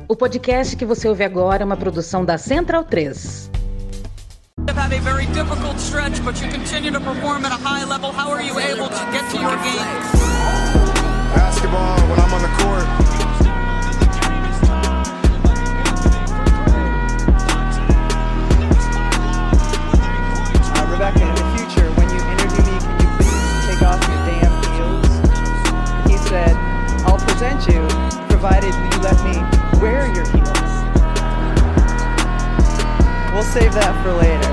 O podcast que você ouve agora é uma produção da Central 3. Have a very difficult stretch, but you continue to perform at a high level. How are you able to get to your game? Basketball when I'm on the court. Rebecca, in the future, when you interview me, can you please take off your damn heels? He said, I'll present you, provided you let me wear your heels. We'll save that for later.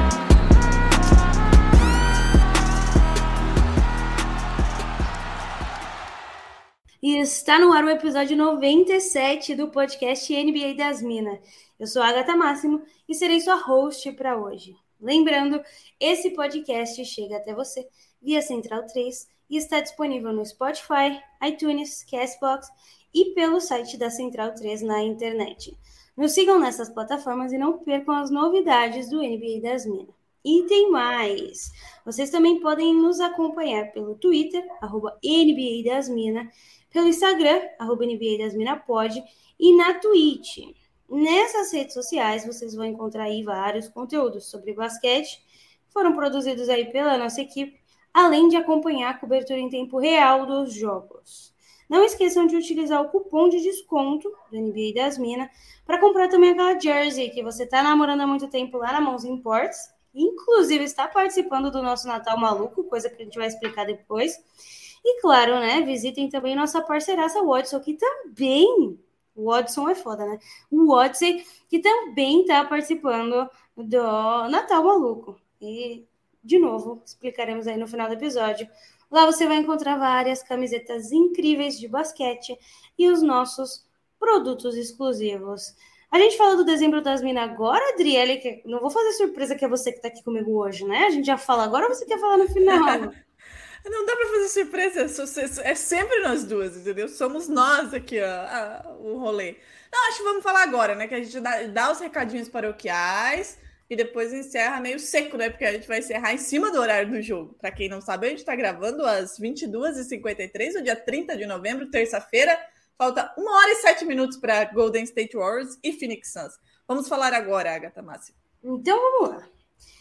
E está no ar o episódio 97 do podcast NBA das Minas. Eu sou a Agatha Máximo e serei sua host para hoje. Lembrando, esse podcast chega até você via Central 3 e está disponível no Spotify, iTunes, Castbox e pelo site da Central 3 na internet. Nos sigam nessas plataformas e não percam as novidades do NBA das Minas. E tem mais! Vocês também podem nos acompanhar pelo Twitter, @NBA das Minas, pelo Instagram, @NBA das Minas Pod, e na Twitch. Nessas redes sociais vocês vão encontrar aí vários conteúdos sobre basquete, foram produzidos aí pela nossa equipe, além de acompanhar a cobertura em tempo real dos jogos. Não esqueçam de utilizar o cupom de desconto do NBA das Minas para comprar também aquela jersey que você está namorando há muito tempo lá na Mãos Imports. Inclusive está participando do nosso Natal Maluco, coisa que a gente vai explicar depois. E claro, né, visitem também nossa parceiraça Watson, que também... O Watson é foda, né? O Watson, que também está participando do Natal Maluco. E, de novo, explicaremos aí no final do episódio. Lá você vai encontrar várias camisetas incríveis de basquete e os nossos produtos exclusivos. A gente fala do dezembro das Minas agora, Adriele, que não vou fazer surpresa que é você que está aqui comigo hoje, né? A gente já fala agora ou você quer falar no final? Não dá pra fazer surpresa, é sempre nós duas, entendeu? Somos nós aqui, ó, o rolê. Não, acho que vamos falar agora, né? Que a gente dá os recadinhos paroquiais e depois encerra meio seco, né? Porque a gente vai encerrar em cima do horário do jogo. Pra quem não sabe, a gente tá gravando às 22h53, no dia 30 de novembro, terça-feira. Falta 1 hora e 7 minutos para Golden State Warriors e Phoenix Suns. Vamos falar agora, Agatha Máximo. Então, vamos lá.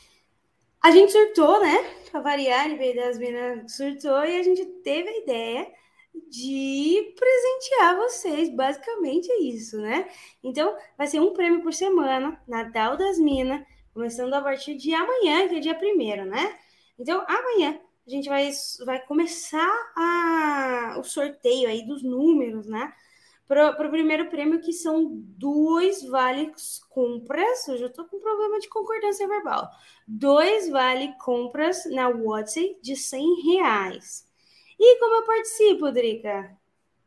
A gente surtou, né? Pra variar, a NBA das Minas surtou e a gente teve a ideia de presentear vocês. Basicamente é isso, né? Então, vai ser um prêmio por semana, Natal das Minas, começando a partir de amanhã, que é dia 1º, né? Então, amanhã a gente vai começar o sorteio aí dos números, né? Para o primeiro prêmio, que são 2 vales compras. Hoje eu tô com problema de concordância verbal. 2 vale compras na Watson de R$100. E como eu participo, Drica?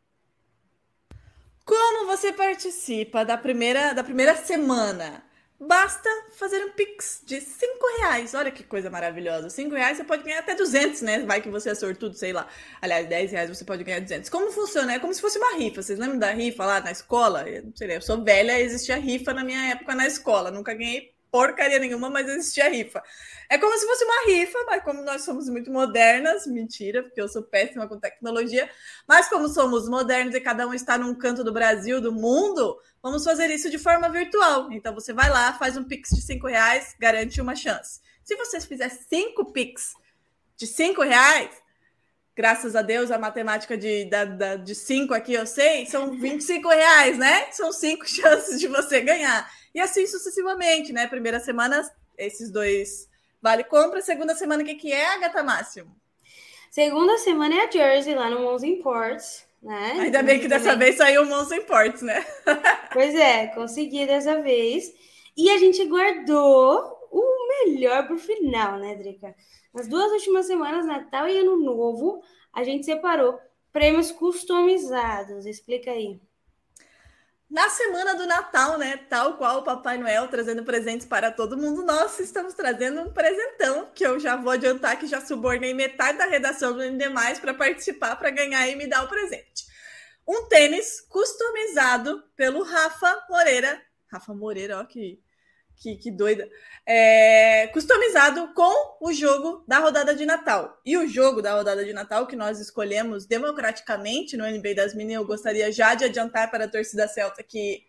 Como você participa da primeira semana? Basta fazer um Pix de R$5. Olha que coisa maravilhosa. R$5 você pode ganhar até 200, né? Vai que você é sortudo, sei lá. Aliás, R$10 você pode ganhar 200. Como funciona? É como se fosse uma rifa. Vocês lembram da rifa lá na escola? Eu não sei, eu sou velha, existia rifa na minha época na escola. Nunca ganhei porcaria nenhuma, mas existia rifa. É como se fosse uma rifa, mas como nós somos muito modernas, mentira, porque eu sou péssima com tecnologia, mas como somos modernos e cada um está num canto do Brasil, do mundo, vamos fazer isso de forma virtual. Então você vai lá, faz um Pix de R$5, garante uma chance. Se você fizer 5 Pix de R$5, graças a Deus, a matemática de 5 aqui eu sei, são R$25, né? São 5 chances de você ganhar. E assim sucessivamente, né? Primeira semana, esses 2 vale compra. Segunda semana, o que é, Agatha Máximo? Segunda semana é a jersey lá no Mons Imports, né? Ainda bem que dessa vez saiu o Mons Imports, né? Pois é, consegui dessa vez. E a gente guardou o melhor pro final, né, Drica? Nas 2 últimas semanas, Natal e Ano Novo, a gente separou prêmios customizados. Explica aí. Na semana do Natal, né? Tal qual o Papai Noel trazendo presentes para todo mundo, nós estamos trazendo um presentão que eu já vou adiantar que já subornei metade da redação do ND+, para participar, para ganhar e me dar o presente. Um tênis customizado pelo Rafa Moreira. Rafa Moreira, ó, que doida. Customizado com o jogo da rodada de Natal. E o jogo da rodada de Natal que nós escolhemos democraticamente no NBA das Minas, eu gostaria já de adiantar para a torcida celta que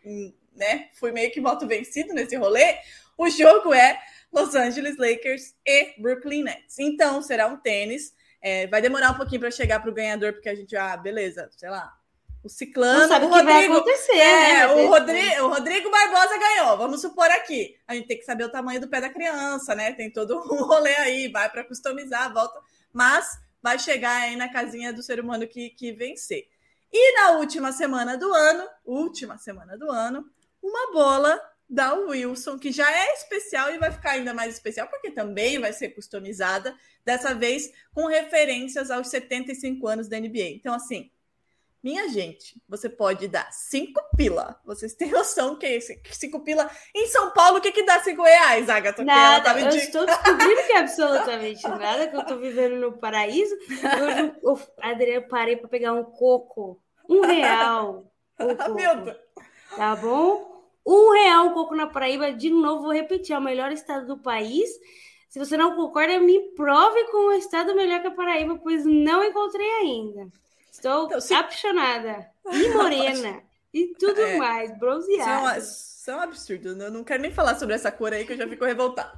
né, fui meio que voto vencido nesse rolê, o jogo é Los Angeles Lakers e Brooklyn Nets. Então, será um tênis. Vai demorar um pouquinho para chegar para o ganhador, porque a gente, beleza, sei lá, o Ciclano, não sabe o o que vai Rodrigo, acontecer, né? o Rodrigo Barbosa ganhou, vamos supor aqui. A gente tem que saber o tamanho do pé da criança, né? Tem todo um rolê aí, vai para customizar, volta, mas vai chegar aí na casinha do ser humano que vencer. E na última semana do ano, uma bola da Wilson, que já é especial e vai ficar ainda mais especial, porque também vai ser customizada, dessa vez com referências aos 75 anos da NBA. Então, assim, minha gente, você pode dar 5 pila. Vocês têm noção que é isso? 5 pila? Em São Paulo, o que dá 5 reais, Agatha? Nada, eu estou descobrindo que é absolutamente nada, que eu estou vivendo no paraíso. Eu Adriano, parei para pegar um coco. R$1. Meu Deus. Tá bom? R$1 o coco na Paraíba. De novo, vou repetir, é o melhor estado do país. Se você não concorda, me prove com um estado melhor que a Paraíba, pois não encontrei ainda. Estou apaixonada. E morena. E tudo mais. Bronzeada. Isso é um absurdo. Eu não quero nem falar sobre essa cor aí, que eu já fico revoltada.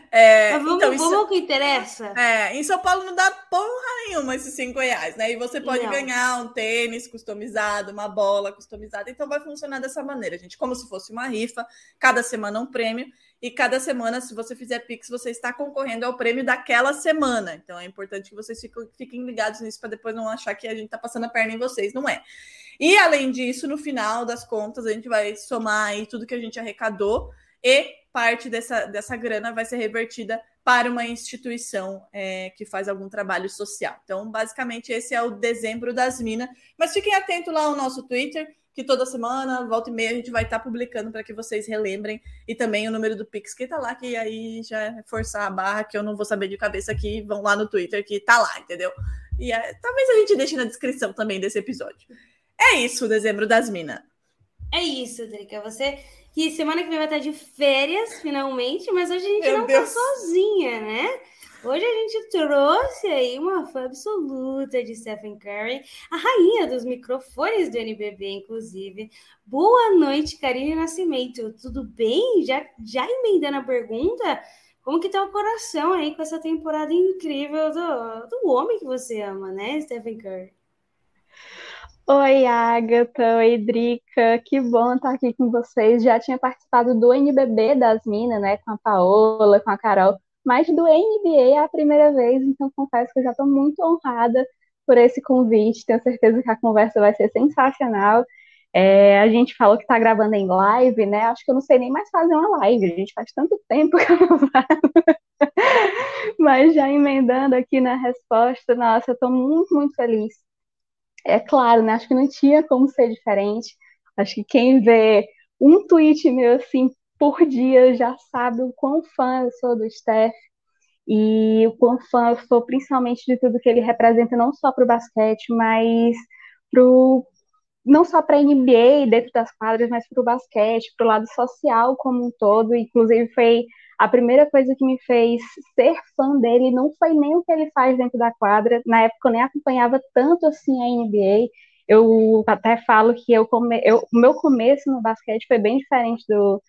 Mas vamos ao que interessa. Em São Paulo não dá porra nenhuma esses 5 reais, né? E você pode ganhar um tênis customizado, uma bola customizada. Então vai funcionar dessa maneira, gente. Como se fosse uma rifa. Cada semana um prêmio. E cada semana, se você fizer Pix, você está concorrendo ao prêmio daquela semana. Então é importante que vocês fiquem ligados nisso para depois não achar que a gente está passando a perna em vocês. Não é. E além disso, no final das contas, a gente vai somar aí tudo que a gente arrecadou e parte dessa grana vai ser revertida para uma instituição que faz algum trabalho social. Então, basicamente, esse é o Dezembro das Minas. Mas fiquem atentos lá ao nosso Twitter, que toda semana, volta e meia, a gente vai estar publicando para que vocês relembrem. E também o número do Pix que está lá, que aí já é forçar a barra, que eu não vou saber de cabeça aqui. Vão lá no Twitter, que está lá, entendeu? E talvez a gente deixe na descrição também desse episódio. É isso, Dezembro das Minas. É isso, Drica. Você que semana que vem vai estar de férias, finalmente, mas hoje a gente não tá sozinha, né? Hoje a gente trouxe aí uma fã absoluta de Stephen Curry, a rainha dos microfones do NBB, inclusive. Boa noite, Karine Nascimento. Tudo bem? Já emendando a pergunta, como que tá o coração aí com essa temporada incrível do homem que você ama, né, Stephen Curry? Oi, Agatha, oi, Drica, que bom estar aqui com vocês. Já tinha participado do NBB das Minas, né, com a Paola, com a Carol, mas do NBA é a primeira vez, então confesso que eu já estou muito honrada por esse convite. Tenho certeza que a conversa vai ser sensacional. A gente falou que está gravando em live, né? Acho que eu não sei nem mais fazer uma live, a gente faz tanto tempo que eu não faço. Mas já emendando aqui na resposta, nossa, eu estou muito, muito feliz. É claro, né? Acho que não tinha como ser diferente. Acho que quem vê um tweet meu assim por dia já sabe o quão fã eu sou do Steph e o quão fã eu sou principalmente de tudo que ele representa, não só para o basquete, mas não só para a NBA dentro das quadras, mas para o basquete, para o lado social como um todo. Inclusive foi a primeira coisa que me fez ser fã dele, não foi nem o que ele faz dentro da quadra. Na época eu nem acompanhava tanto assim a NBA. Eu até falo que o meu começo no basquete foi bem diferente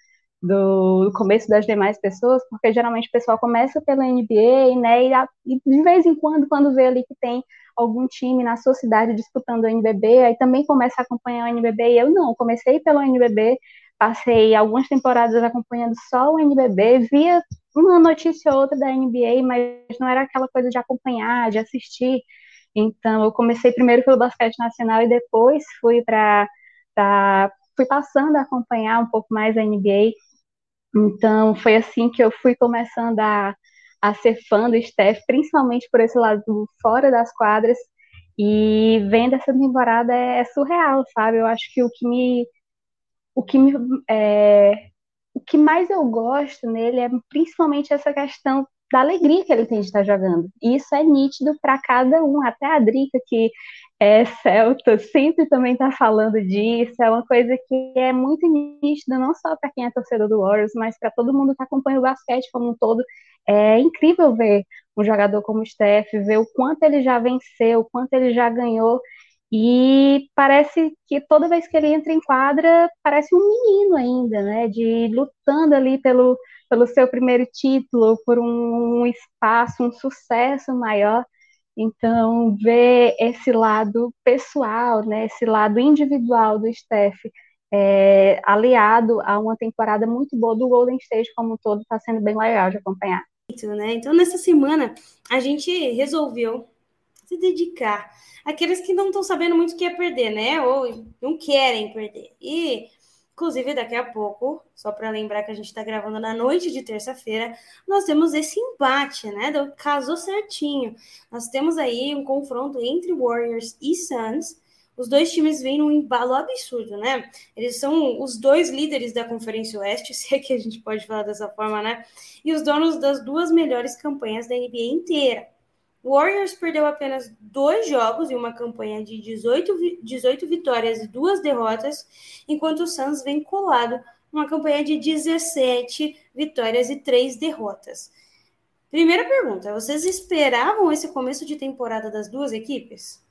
do começo das demais pessoas, porque geralmente o pessoal começa pela NBA, né, e de vez em quando vê ali que tem algum time na sua cidade disputando o NBB, aí também começa a acompanhar o NBB, e eu não, comecei pelo NBB, passei algumas temporadas acompanhando só o NBB, via uma notícia ou outra da NBA, mas não era aquela coisa de acompanhar, de assistir. Então eu comecei primeiro pelo basquete nacional e depois fui passando a acompanhar um pouco mais a NBA. Então foi assim que eu fui começando a ser fã do Steph, principalmente por esse lado fora das quadras, e vendo essa temporada é surreal, sabe? Eu acho que o que mais eu gosto nele é principalmente essa questão da alegria que ele tem de estar jogando. E isso é nítido para cada um, até a Drica, que é celta, sempre também está falando disso. É uma coisa que é muito nítida, não só para quem é torcedor do Warriors, mas para todo mundo que acompanha o basquete como um todo. É incrível ver um jogador como o Steph, ver o quanto ele já venceu, o quanto ele já ganhou, E parece que toda vez que ele entra em quadra, parece um menino ainda, né? De lutando ali pelo seu primeiro título, por um espaço, um sucesso maior. Então, ver esse lado pessoal, né? Esse lado individual do Steph, aliado a uma temporada muito boa do Golden State como um todo, está sendo bem legal de acompanhar. Né? Então, nessa semana, a gente resolveu se dedicar àqueles que não estão sabendo muito o que é perder, né? Ou não querem perder. E, inclusive, daqui a pouco, só para lembrar que a gente está gravando na noite de terça-feira, nós temos esse embate, né? Casou certinho. Nós temos aí um confronto entre Warriors e Suns. Os dois times vêm num embalo absurdo, né? Eles são os dois líderes da Conferência Oeste, se é que a gente pode falar dessa forma, né? E os donos das duas melhores campanhas da NBA inteira. O Warriors perdeu apenas 2 jogos em uma campanha de 18 vitórias e 2 derrotas, enquanto o Suns vem colado numa campanha de 17 vitórias e 3 derrotas. Primeira pergunta, vocês esperavam esse começo de temporada das duas equipes?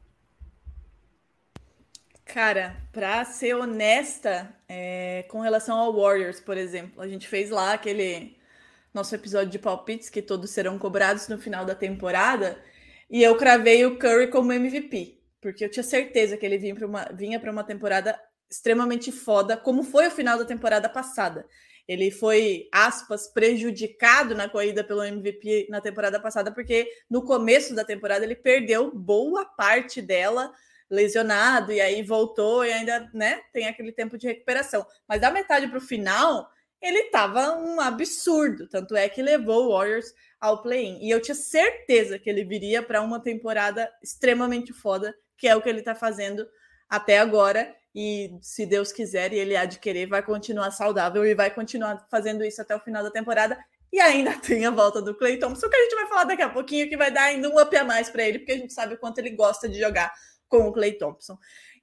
Cara, pra ser honesta, com relação ao Warriors, por exemplo, a gente fez lá aquele nosso episódio de palpites, que todos serão cobrados no final da temporada, e eu cravei o Curry como MVP, porque eu tinha certeza que ele vinha para uma temporada extremamente foda, como foi o final da temporada passada. Ele foi, aspas, prejudicado na corrida pelo MVP na temporada passada, porque no começo da temporada ele perdeu boa parte dela, lesionado, e aí voltou e ainda, né, tem aquele tempo de recuperação. Mas da metade para o final, ele estava um absurdo, tanto é que levou o Warriors ao play-in. E eu tinha certeza que ele viria para uma temporada extremamente foda, que é o que ele está fazendo até agora. E se Deus quiser, e ele há de querer, vai continuar saudável e vai continuar fazendo isso até o final da temporada. E ainda tem a volta do Klay Thompson, que a gente vai falar daqui a pouquinho, que vai dar ainda um up a mais para ele, porque a gente sabe o quanto ele gosta de jogar com o Klay Thompson.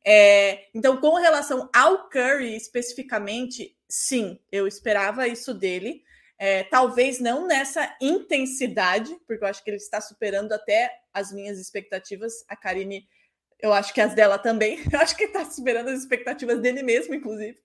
Então, com relação ao Curry especificamente, sim, eu esperava isso dele. Talvez não nessa intensidade, porque eu acho que ele está superando até as minhas expectativas. A Karine, eu acho que as dela também. Eu acho que está superando as expectativas dele mesmo, inclusive.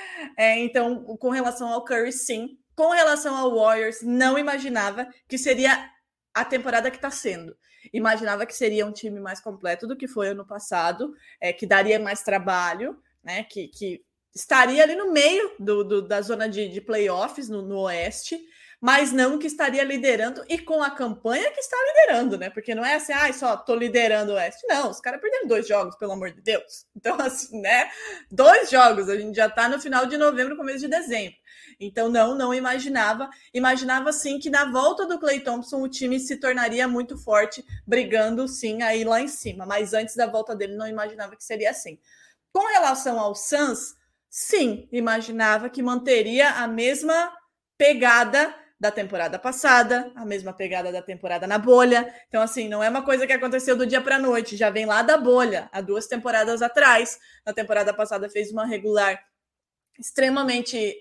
Então, com relação ao Curry, sim. Com relação ao Warriors, não imaginava que seria a temporada que está sendo. Imaginava que seria um time mais completo do que foi ano passado, que daria mais trabalho, né? Que estaria ali no meio da zona de playoffs no Oeste, mas não que estaria liderando e com a campanha que está liderando, né? Porque não é assim, só tô liderando o Oeste. Não, os caras perderam 2 jogos, pelo amor de Deus. Então, assim, né? 2 jogos, a gente já tá no final de novembro, começo de dezembro. Então, não imaginava. Imaginava, sim, que na volta do Klay Thompson o time se tornaria muito forte, brigando, sim, aí lá em cima. Mas antes da volta dele, não imaginava que seria assim. Com relação ao Suns, sim, imaginava que manteria a mesma pegada da temporada passada, a mesma pegada da temporada na bolha. Então, assim, não é uma coisa que aconteceu do dia para a noite, já vem lá da bolha, há 2 temporadas atrás. Na temporada passada fez uma regular extremamente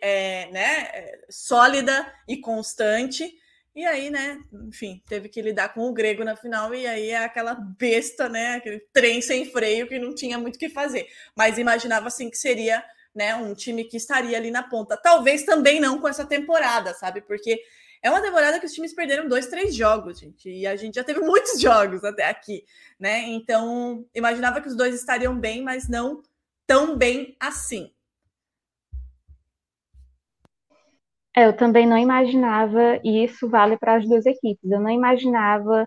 sólida e constante, e aí, né, enfim, teve que lidar com o grego na final, e aí é aquela besta, né, aquele trem sem freio que não tinha muito o que fazer, mas imaginava, assim, que seria, né, um time que estaria ali na ponta, talvez também não com essa temporada, sabe, porque é uma temporada que os times perderam 2, 3 jogos, gente, e a gente já teve muitos jogos até aqui, né, então imaginava que os dois estariam bem, mas não tão bem assim. Eu também não imaginava, e isso vale para as duas equipes, eu não imaginava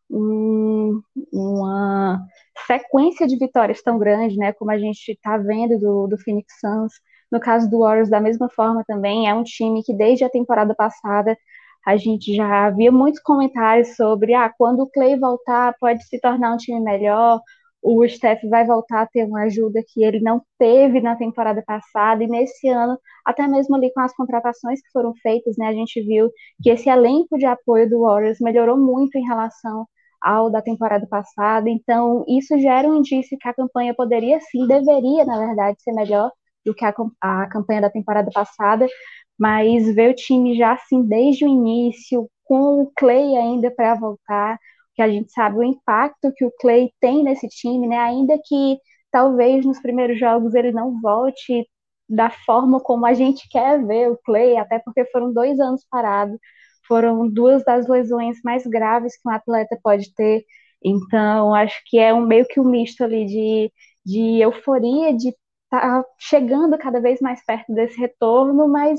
uma sequência de vitórias tão grande, né, como a gente está vendo do Phoenix Suns. No caso do Warriors, da mesma forma também, é um time que desde a temporada passada a gente já via muitos comentários sobre quando o Klay voltar pode se tornar um time melhor, o Steph vai voltar a ter uma ajuda que ele não teve na temporada passada, e nesse ano, até mesmo ali com as contratações que foram feitas, né, a gente viu que esse elenco de apoio do Warriors melhorou muito em relação ao da temporada passada, então isso gera um indício que a campanha poderia sim, deveria, na verdade, ser melhor do que a campanha da temporada passada, mas ver o time já assim desde o início, com o Klay ainda para voltar, porque a gente sabe o impacto que o Klay tem nesse time, né? Ainda que talvez nos primeiros jogos ele não volte da forma como a gente quer ver o Klay, até porque foram 2 anos parados, foram 2 das lesões mais graves que um atleta pode ter. Então, acho que é meio que um misto ali de euforia, de estar chegando cada vez mais perto desse retorno, mas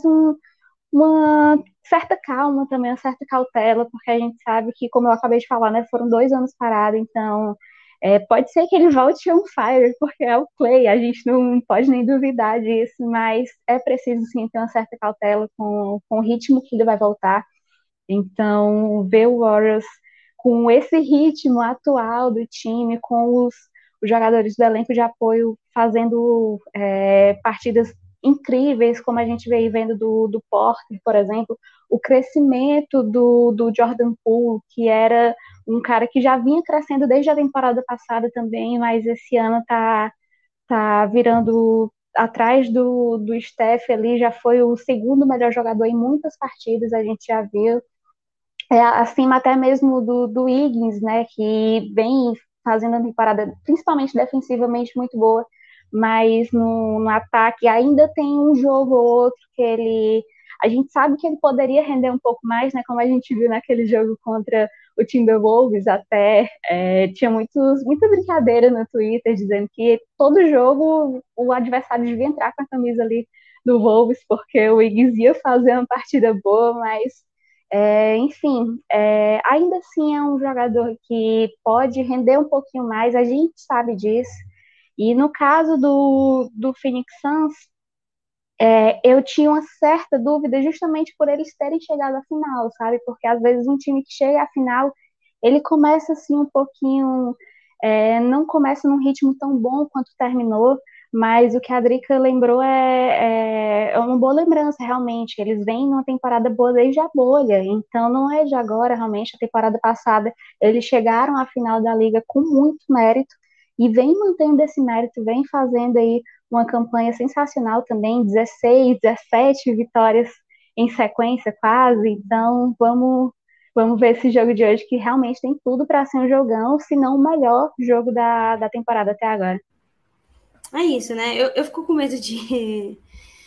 uma certa calma também, uma certa cautela, porque a gente sabe que, como eu acabei de falar, né, foram 2 anos parados, então pode ser que ele volte on fire, porque é o Klay, a gente não pode nem duvidar disso, mas é preciso sim ter uma certa cautela com o ritmo que ele vai voltar. Então, ver o Warriors com esse ritmo atual do time, com os jogadores do elenco de apoio fazendo partidas incríveis, como a gente veio vendo do Porter, por exemplo, o crescimento do Jordan Poole, que era um cara que já vinha crescendo desde a temporada passada também, mas esse ano tá virando atrás do Steph ali, já foi o segundo melhor jogador em muitas partidas, a gente já viu. Acima até mesmo do Wiggins, né, que vem fazendo uma temporada principalmente defensivamente muito boa, mas no ataque ainda tem um jogo ou outro que a gente sabe que ele poderia render um pouco mais, né, como a gente viu naquele jogo contra o Timberwolves, até tinha muita brincadeira no Twitter dizendo que todo jogo o adversário devia entrar com a camisa ali do Wolves, porque o Wiggins ia fazer uma partida boa, mas enfim, ainda assim é um jogador que pode render um pouquinho mais, a gente sabe disso. E no caso do Phoenix Suns, eu tinha uma certa dúvida justamente por eles terem chegado à final, sabe? Porque às vezes um time que chega à final, ele começa assim um pouquinho, não começa num ritmo tão bom quanto terminou, mas o que a Drica lembrou é uma boa lembrança, realmente. Eles vêm numa temporada boa desde a bolha, então não é de agora, realmente. A temporada passada, eles chegaram à final da Liga com muito mérito, e vem mantendo esse mérito, vem fazendo aí uma campanha sensacional também, 16, 17 vitórias em sequência quase, então vamos ver esse jogo de hoje, que realmente tem tudo para ser um jogão, se não o melhor jogo da temporada até agora. É isso, né? Eu fico com medo de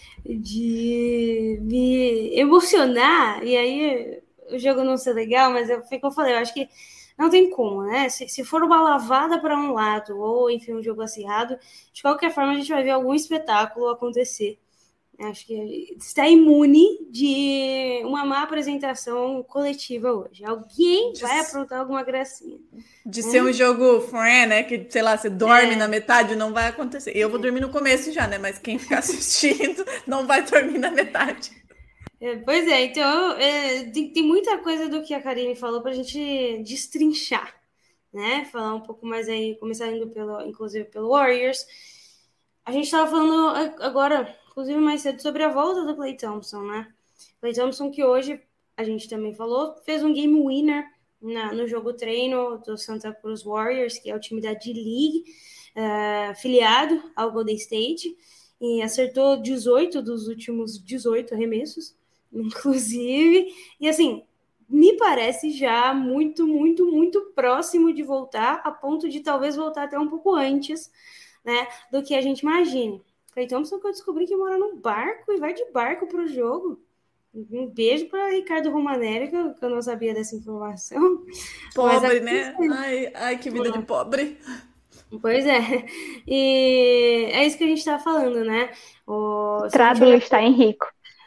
me emocionar, e aí o jogo não ser legal, mas eu falei, eu acho que não tem como, né? Se for uma lavada para um lado, ou enfim, um jogo acirrado, de qualquer forma a gente vai ver algum espetáculo acontecer. Acho que está imune de uma má apresentação coletiva hoje. Alguém vai aprontar alguma gracinha. De ser um jogo friend, né? Que, sei lá, você dorme na metade, não vai acontecer. Eu vou dormir no começo já, né? Mas quem ficar assistindo não vai dormir na metade. Pois é, então tem muita coisa do que a Karine falou pra gente destrinchar, né? Falar um pouco mais aí, começar indo inclusive pelo Warriors. A gente estava falando agora, inclusive mais cedo, sobre a volta do Klay Thompson, né? Klay Thompson, que hoje, a gente também falou, fez um game winner no jogo treino do Santa Cruz Warriors, que é o time da D-League, filiado ao Golden State, e acertou 18 dos últimos 18 arremessos, inclusive, e assim, me parece já muito, muito, muito próximo de voltar, a ponto de talvez voltar até um pouco antes, né, do que a gente imagine. Klay Thompson, que eu descobri que mora num barco e vai de barco pro jogo. Um beijo para Ricardo Romanelli, que eu não sabia dessa informação. Pobre, né? Ai, que vida de pobre. Pois é. E é isso que a gente tá falando, né? Traduz, tá, Henrico?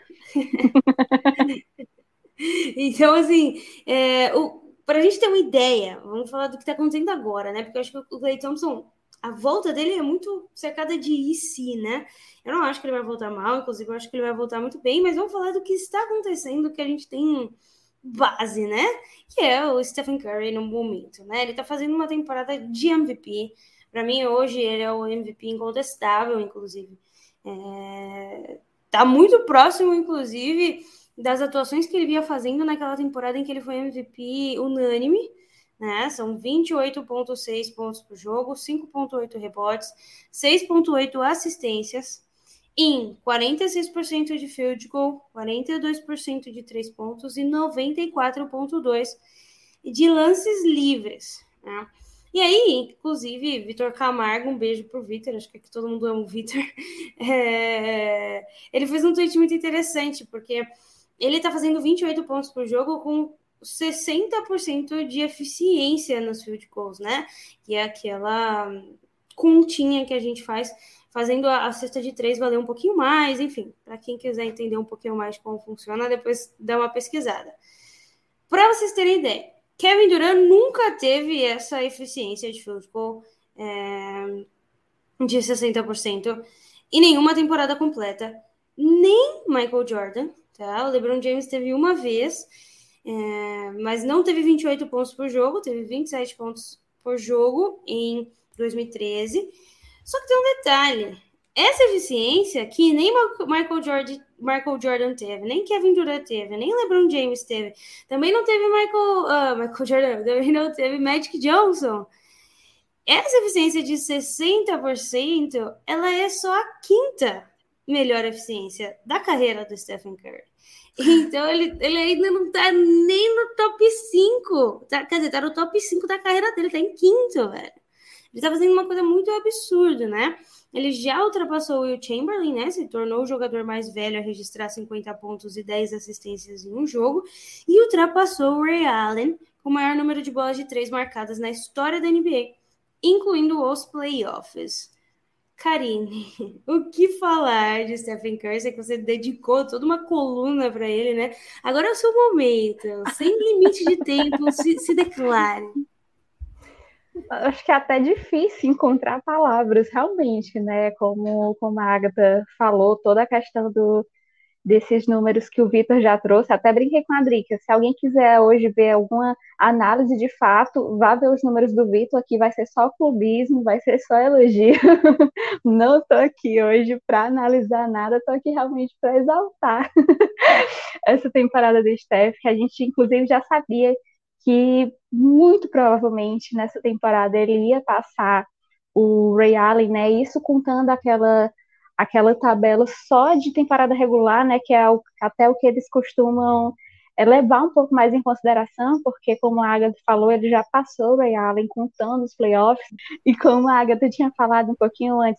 Então, assim, para a gente ter uma ideia, vamos falar do que tá acontecendo agora, né? Porque eu acho que o Klay Thompson, a volta dele é muito cercada de si, né? Eu não acho que ele vai voltar mal, inclusive eu acho que ele vai voltar muito bem, mas vamos falar do que está acontecendo, que a gente tem base, né? Que é o Stephen Curry no momento, né? Ele tá fazendo uma temporada de MVP. Para mim, hoje, ele é o MVP incontestável, inclusive. Tá muito próximo, inclusive, das atuações que ele vinha fazendo naquela temporada em que ele foi MVP unânime, né? São 28,6 pontos por jogo, 5,8 rebotes, 6,8 assistências, em 46% de field goal, 42% de 3 pontos e 94,2% de lances livres, né? E aí, inclusive, Vitor Camargo, um beijo pro Vitor, acho que aqui todo mundo ama o Vitor. Ele fez um tweet muito interessante, porque ele tá fazendo 28 pontos por jogo com 60% de eficiência nos field goals, né? Que é aquela continha que a gente faz, fazendo a cesta de 3 valer um pouquinho mais, enfim, para quem quiser entender um pouquinho mais como funciona, depois dá uma pesquisada. Para vocês terem ideia, Kevin Durant nunca teve essa eficiência de field goal de 60% em nenhuma temporada completa. Nem Michael Jordan, tá? O LeBron James teve uma vez, mas não teve 28 pontos por jogo, teve 27 pontos por jogo em 2013. Só que tem um detalhe. Essa eficiência que nem Michael Jordan teve, nem Kevin Durant teve, nem LeBron James teve, também não teve Michael Jordan, também não teve Magic Johnson. Essa eficiência de 60%, ela é só a quinta melhor eficiência da carreira do Stephen Curry. Então, ele ainda não tá nem no top 5. Quer dizer, tá no top 5 da carreira dele, tá em quinto, velho. Ele tá fazendo uma coisa muito absurda, né? Ele já ultrapassou o Will Chamberlain, né? Se tornou o jogador mais velho a registrar 50 pontos e 10 assistências em um jogo. E ultrapassou o Ray Allen com o maior número de bolas de 3 marcadas na história da NBA, incluindo os playoffs. Karine, o que falar de Stephen Curry? Sei que você dedicou toda uma coluna para ele, né? Agora é o seu momento. Sem limite de tempo, se declare. Acho que é até difícil encontrar palavras, realmente, né? Como a Agatha falou, toda a questão desses números que o Vitor já trouxe, até brinquei com a Drica. Se alguém quiser hoje ver alguma análise de fato, vá ver os números do Vitor, aqui vai ser só clubismo, vai ser só elogio. Não estou aqui hoje para analisar nada, estou aqui realmente para exaltar essa temporada do Steph, que a gente inclusive já sabia que muito provavelmente nessa temporada ele ia passar o Ray Allen, né? Isso contando aquela tabela só de temporada regular, né? Que é até o que eles costumam levar um pouco mais em consideração, porque como a Agatha falou, ele já passou o Ray Allen contando os playoffs, e como a Agatha tinha falado um pouquinho antes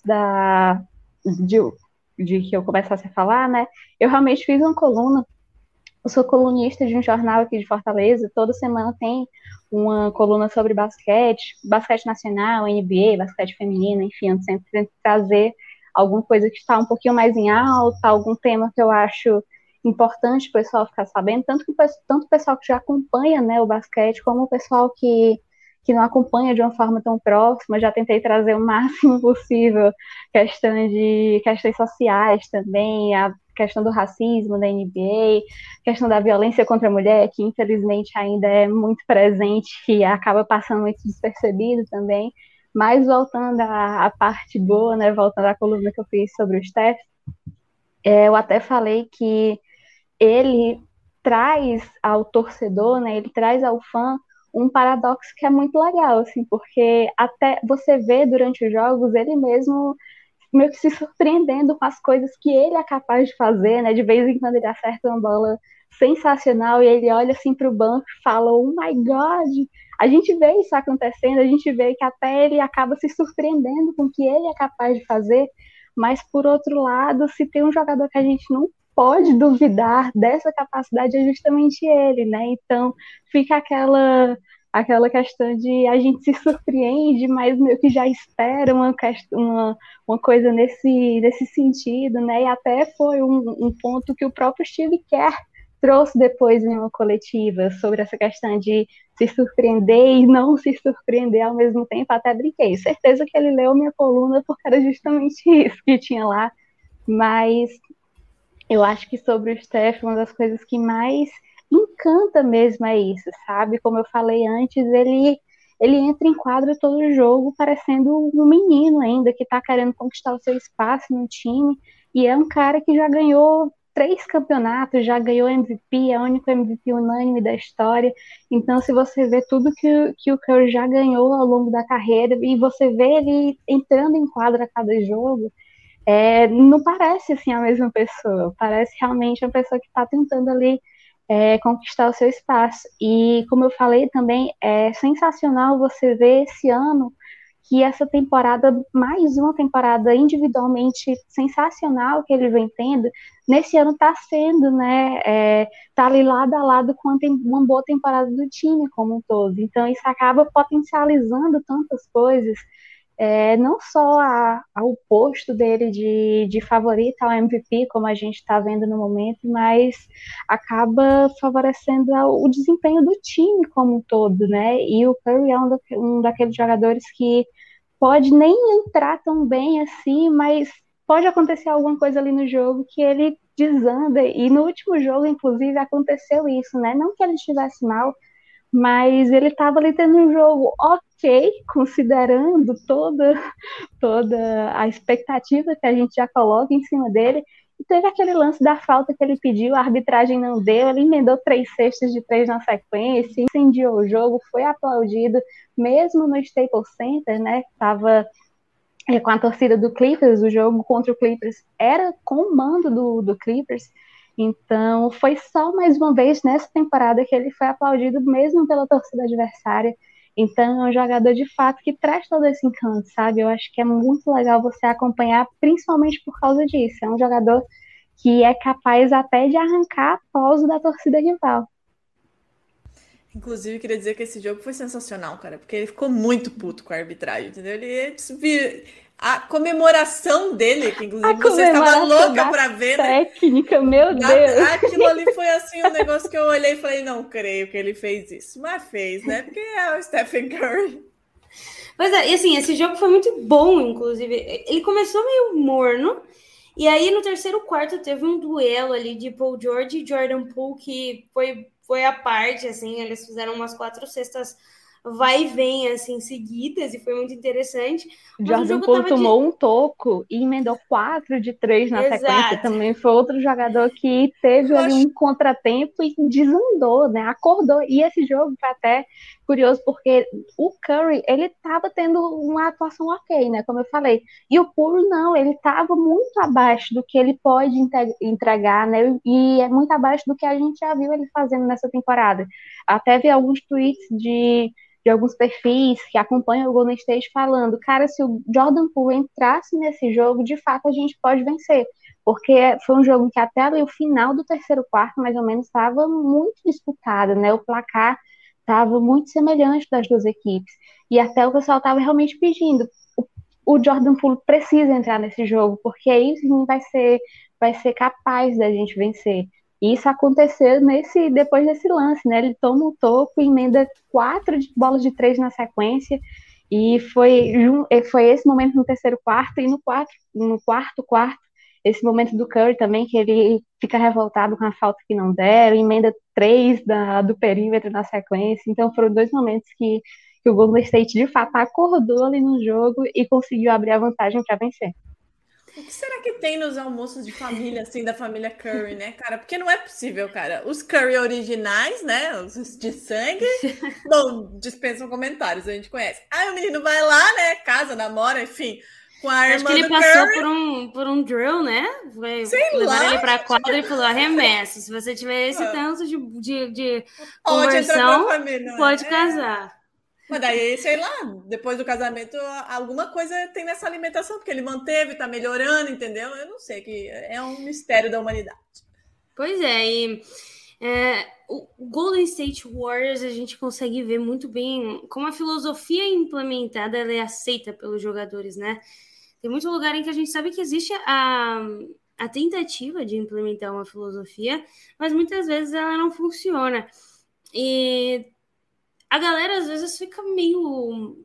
de que eu começasse a falar, né? Eu realmente fiz uma coluna. Eu sou colunista de um jornal aqui de Fortaleza, toda semana tem uma coluna sobre basquete nacional, NBA, basquete feminino, enfim, eu sempre tento trazer alguma coisa que está um pouquinho mais em alta, algum tema que eu acho importante o pessoal ficar sabendo, tanto o pessoal que já acompanha, né, o basquete, como o pessoal que não acompanha de uma forma tão próxima. Já tentei trazer o máximo possível questões sociais também, a questão do racismo da NBA, questão da violência contra a mulher, que infelizmente ainda é muito presente e acaba passando muito despercebido também. Mas voltando à parte boa, né, voltando à coluna que eu fiz sobre o Steph, eu até falei que ele traz ao torcedor, né, ele traz ao fã um paradoxo que é muito legal, assim, porque até você vê durante os jogos ele mesmo meio que se surpreendendo com as coisas que ele é capaz de fazer, né? De vez em quando ele acerta uma bola sensacional e ele olha assim para o banco e fala, oh my God! A gente vê isso acontecendo, a gente vê que até ele acaba se surpreendendo com o que ele é capaz de fazer, mas por outro lado, se tem um jogador que a gente não pode duvidar dessa capacidade, é justamente ele, né? Então fica aquela questão de a gente se surpreende, mas meio que já espera uma coisa nesse sentido, né? E até foi um ponto que o próprio Steve Kerr trouxe depois em uma coletiva sobre essa questão de se surpreender e não se surpreender ao mesmo tempo. Até brinquei, certeza que ele leu minha coluna porque era justamente isso que tinha lá. Mas eu acho que sobre o Steph, uma das coisas que mais encanta mesmo é isso, sabe? Como eu falei antes, ele entra em quadra todo jogo parecendo um menino ainda, que tá querendo conquistar o seu espaço no time, e é um cara que já ganhou 3 campeonatos, já ganhou MVP, é o único MVP unânime da história. Então, se você vê tudo que o Curry já ganhou ao longo da carreira, e você vê ele entrando em quadra a cada jogo, não parece assim a mesma pessoa, parece realmente uma pessoa que está tentando ali conquistar o seu espaço. E, como eu falei também, é sensacional você ver esse ano que essa temporada, mais uma temporada individualmente sensacional que ele vem tendo, nesse ano está sendo, né, tá ali lado a lado com uma boa temporada do time como um todo. Então isso acaba potencializando tantas coisas, não só ao posto dele de favorito ao MVP, como a gente está vendo no momento, mas acaba favorecendo o desempenho do time como um todo, né? E o Curry é um daqueles jogadores que pode nem entrar tão bem assim, mas pode acontecer alguma coisa ali no jogo que ele desanda, e no último jogo, inclusive, aconteceu isso, né? Não que ele estivesse mal, mas ele estava ali tendo um jogo ok, considerando toda a expectativa que a gente já coloca em cima dele, e teve aquele lance da falta que ele pediu, a arbitragem não deu, ele emendou 3 cestas de 3 na sequência, incendiou o jogo, foi aplaudido, mesmo no Staples Center, né, estava com a torcida do Clippers, o jogo contra o Clippers era com o mando do Clippers. Então, foi só mais uma vez nessa temporada que ele foi aplaudido mesmo pela torcida adversária. Então, é um jogador de fato que traz todo esse encanto, sabe? Eu acho que é muito legal você acompanhar, principalmente por causa disso. É um jogador que é capaz até de arrancar aplauso da torcida rival. Inclusive, queria dizer que esse jogo foi sensacional, cara, porque ele ficou muito puto com a arbitragem, entendeu? A comemoração dele, que inclusive você estava louca pra ver, né? Técnica, meu Deus! Aquilo ali foi assim, um negócio que eu olhei e falei, não creio que ele fez isso. Mas fez, né? Porque é o Stephen Curry. Pois é, e assim, esse jogo foi muito bom, inclusive. Ele começou meio morno, e aí no terceiro quarto teve um duelo ali de Paul George e Jordan Poole, que foi a parte, assim, eles fizeram umas 4 cestas vai e vem, assim, seguidas, e foi muito interessante. Jordan Poole tomou um toco e emendou 4 de 3 na sequência. Também foi outro jogador que teve ali um contratempo e desandou, né? Acordou. E esse jogo foi até curioso, porque o Curry, ele estava tendo uma atuação ok, né? Como eu falei. E o Poole, não, ele estava muito abaixo do que ele pode entregar, né? E é muito abaixo do que a gente já viu ele fazendo nessa temporada. Até vi alguns tweets de alguns perfis que acompanham o Golden State falando, cara, se o Jordan Poole entrasse nesse jogo, de fato a gente pode vencer, porque foi um jogo que até ali o final do terceiro quarto, mais ou menos, estava muito disputado, né, o placar estava muito semelhante das duas equipes, e até o pessoal estava realmente pedindo, o Jordan Poole precisa entrar nesse jogo, porque aí sim vai ser capaz da gente vencer. E isso aconteceu depois desse lance, né? Ele toma o toco e emenda 4 bolas de 3 na sequência. E foi esse momento no terceiro quarto. E no quarto, esse momento do Curry também, que ele fica revoltado com a falta que não deram, emenda 3 do perímetro na sequência. Então foram 2 momentos que o Golden State, de fato, acordou ali no jogo e conseguiu abrir a vantagem para vencer. O que será que tem nos almoços de família, assim, da família Curry, né, cara? Porque não é possível, cara. Os Curry originais, né, os de sangue, bom, dispensam comentários, a gente conhece. Aí o menino vai lá, né, casa, namora, enfim, com a irmã do Curry. Acho que ele passou por um drill, né? Levaram ele pra quadra e falou, arremesso, se você tiver esse tanto de conversão, pode casar. Mas daí, sei lá, depois do casamento, alguma coisa tem nessa alimentação, porque ele manteve, tá melhorando, entendeu? Eu não sei, que é um mistério da humanidade. Pois é, e o Golden State Warriors, a gente consegue ver muito bem como a filosofia implementada ela é aceita pelos jogadores, né? Tem muito lugar em que a gente sabe que existe a tentativa de implementar uma filosofia, mas muitas vezes ela não funciona. E a galera, às vezes, fica meio...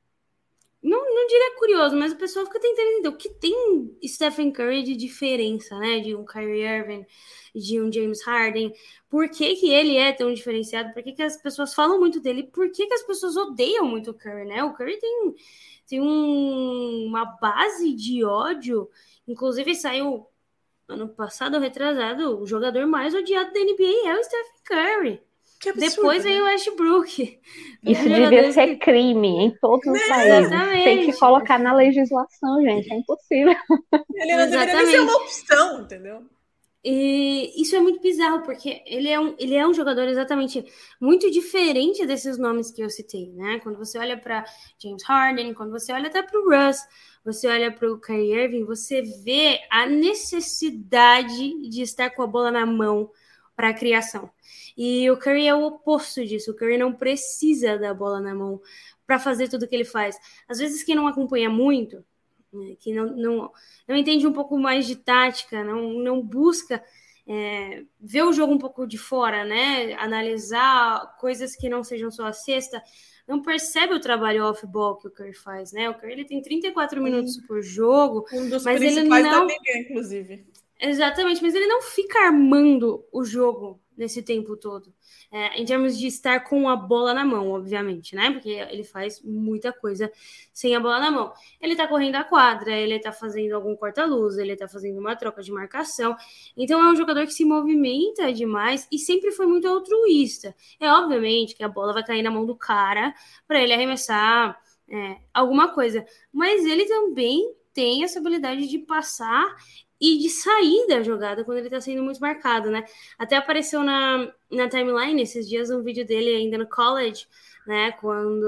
Não diria curioso, mas o pessoal fica tentando entender o que tem Stephen Curry de diferença, né? De um Kyrie Irving, de um James Harden. Por que ele é tão diferenciado? Por que as pessoas falam muito dele? Por que as pessoas odeiam muito o Curry, né? O Curry tem uma base de ódio. Inclusive, saiu ano passado, retrasado, o jogador mais odiado da NBA é o Stephen Curry. Absurdo, depois vem né? o Westbrook. Isso devia ser crime em todos os países. Exatamente. Tem que colocar na legislação, gente. É impossível. Ele não deveria nem ser uma opção, entendeu? E isso é muito bizarro, porque ele é um jogador exatamente muito diferente desses nomes que eu citei, né? Quando você olha para James Harden, quando você olha até para o Russ, você olha para o Kyrie Irving, você vê a necessidade de estar com a bola na mão para a criação. E o Curry é o oposto disso. O Curry não precisa da bola na mão para fazer tudo que ele faz. Às vezes, quem não acompanha muito, que não entende um pouco mais de tática, não busca ver o jogo um pouco de fora, né? Analisar coisas que não sejam só a cesta, não percebe o trabalho off-ball que o Curry faz, né? O Curry ele tem 34 minutos por jogo, Um dos mas principais ele não... da liga, inclusive. Exatamente, mas ele não fica armando o jogo nesse tempo todo. Em termos de estar com a bola na mão, obviamente, né? Porque ele faz muita coisa sem a bola na mão. Ele tá correndo a quadra, ele tá fazendo algum corta-luz, ele tá fazendo uma troca de marcação. Então é um jogador que se movimenta demais e sempre foi muito altruísta. Obviamente que a bola vai cair na mão do cara para ele arremessar alguma coisa. Mas ele também tem essa habilidade de passar e de sair da jogada quando ele tá sendo muito marcado, né? Até apareceu na timeline esses dias um vídeo dele ainda no college, né? Quando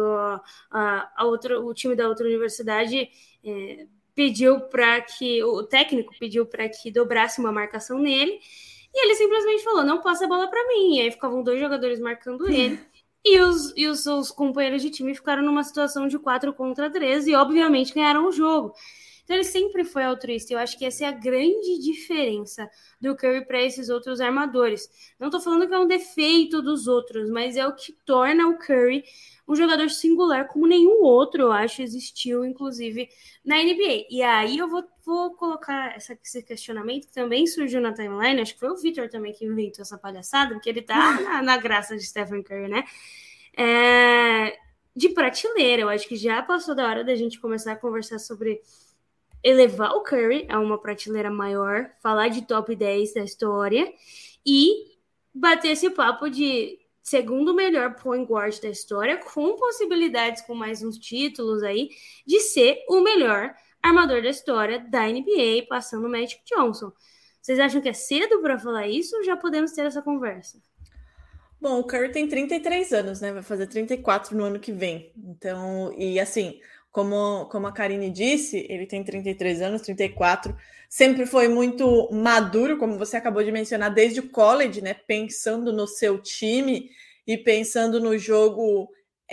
o time da outra universidade pediu para que o técnico pediu para que dobrasse uma marcação nele e ele simplesmente falou: não passa a bola para mim. E aí ficavam 2 jogadores marcando ele. E os seus companheiros de time ficaram numa situação de 4 contra 3 e obviamente ganharam o jogo. Então ele sempre foi altruísta. Eu acho que essa é a grande diferença do Curry para esses outros armadores. Não estou falando que é um defeito dos outros, mas é o que torna o Curry um jogador singular como nenhum outro, eu acho, existiu, inclusive, na NBA. E aí eu vou colocar esse questionamento que também surgiu na timeline. Acho que foi o Victor também que inventou essa palhaçada, porque ele tá na graça de Stephen Curry, né? De prateleira. Eu acho que já passou da hora da gente começar a conversar sobre elevar o Curry a uma prateleira maior, falar de top 10 da história e bater esse papo de segundo melhor point guard da história, com possibilidades com mais uns títulos aí, de ser o melhor armador da história da NBA, passando o Magic Johnson. Vocês acham que é cedo para falar isso ou já podemos ter essa conversa? Bom, o Curry tem 33 anos, né? Vai fazer 34 no ano que vem. Então, e assim... Como a Karine disse, ele tem 33 anos, 34, sempre foi muito maduro, como você acabou de mencionar, desde o college, né? Pensando no seu time e pensando no jogo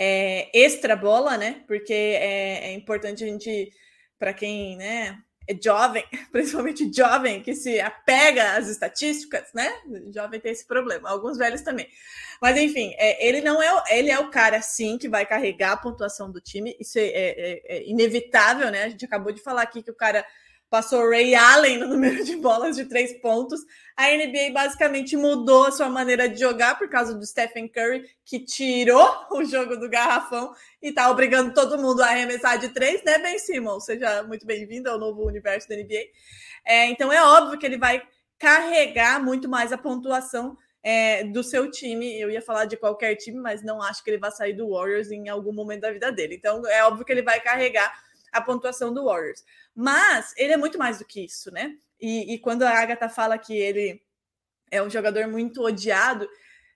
extra bola, né? Porque é importante a gente, para quem, né, é jovem, principalmente jovem, que se apega às estatísticas, né? Jovem tem esse problema, alguns velhos também. Mas, enfim, ele é o cara, sim, que vai carregar a pontuação do time. Isso é inevitável, né? A gente acabou de falar aqui que o cara passou o Ray Allen no número de bolas de 3 pontos. A NBA basicamente mudou a sua maneira de jogar por causa do Stephen Curry, que tirou o jogo do garrafão e tá obrigando todo mundo a arremessar de 3, né, Ben Simmons? Seja muito bem-vindo ao novo universo da NBA. Então é óbvio que ele vai carregar muito mais a pontuação do seu time. Eu ia falar de qualquer time, mas não acho que ele vai sair do Warriors em algum momento da vida dele. Então é óbvio que ele vai carregar a pontuação do Warriors. Mas ele é muito mais do que isso, né? E quando a Agatha fala que ele é um jogador muito odiado,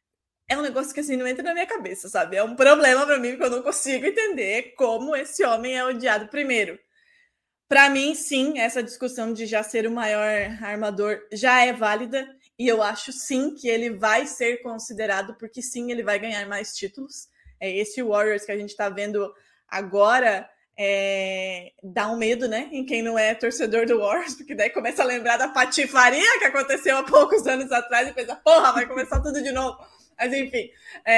é um negócio que assim não entra na minha cabeça, sabe? É um problema para mim que eu não consigo entender como esse homem é odiado. Primeiro, para mim, sim, essa discussão de já ser o maior armador já é válida. E eu acho, sim, que ele vai ser considerado, porque, sim, ele vai ganhar mais títulos. Esse Warriors que a gente está vendo agora dá um medo, né? Em quem não é torcedor do Warriors, porque daí começa a lembrar da patifaria que aconteceu há poucos anos atrás e pensa, porra, vai começar tudo de novo. Mas, enfim,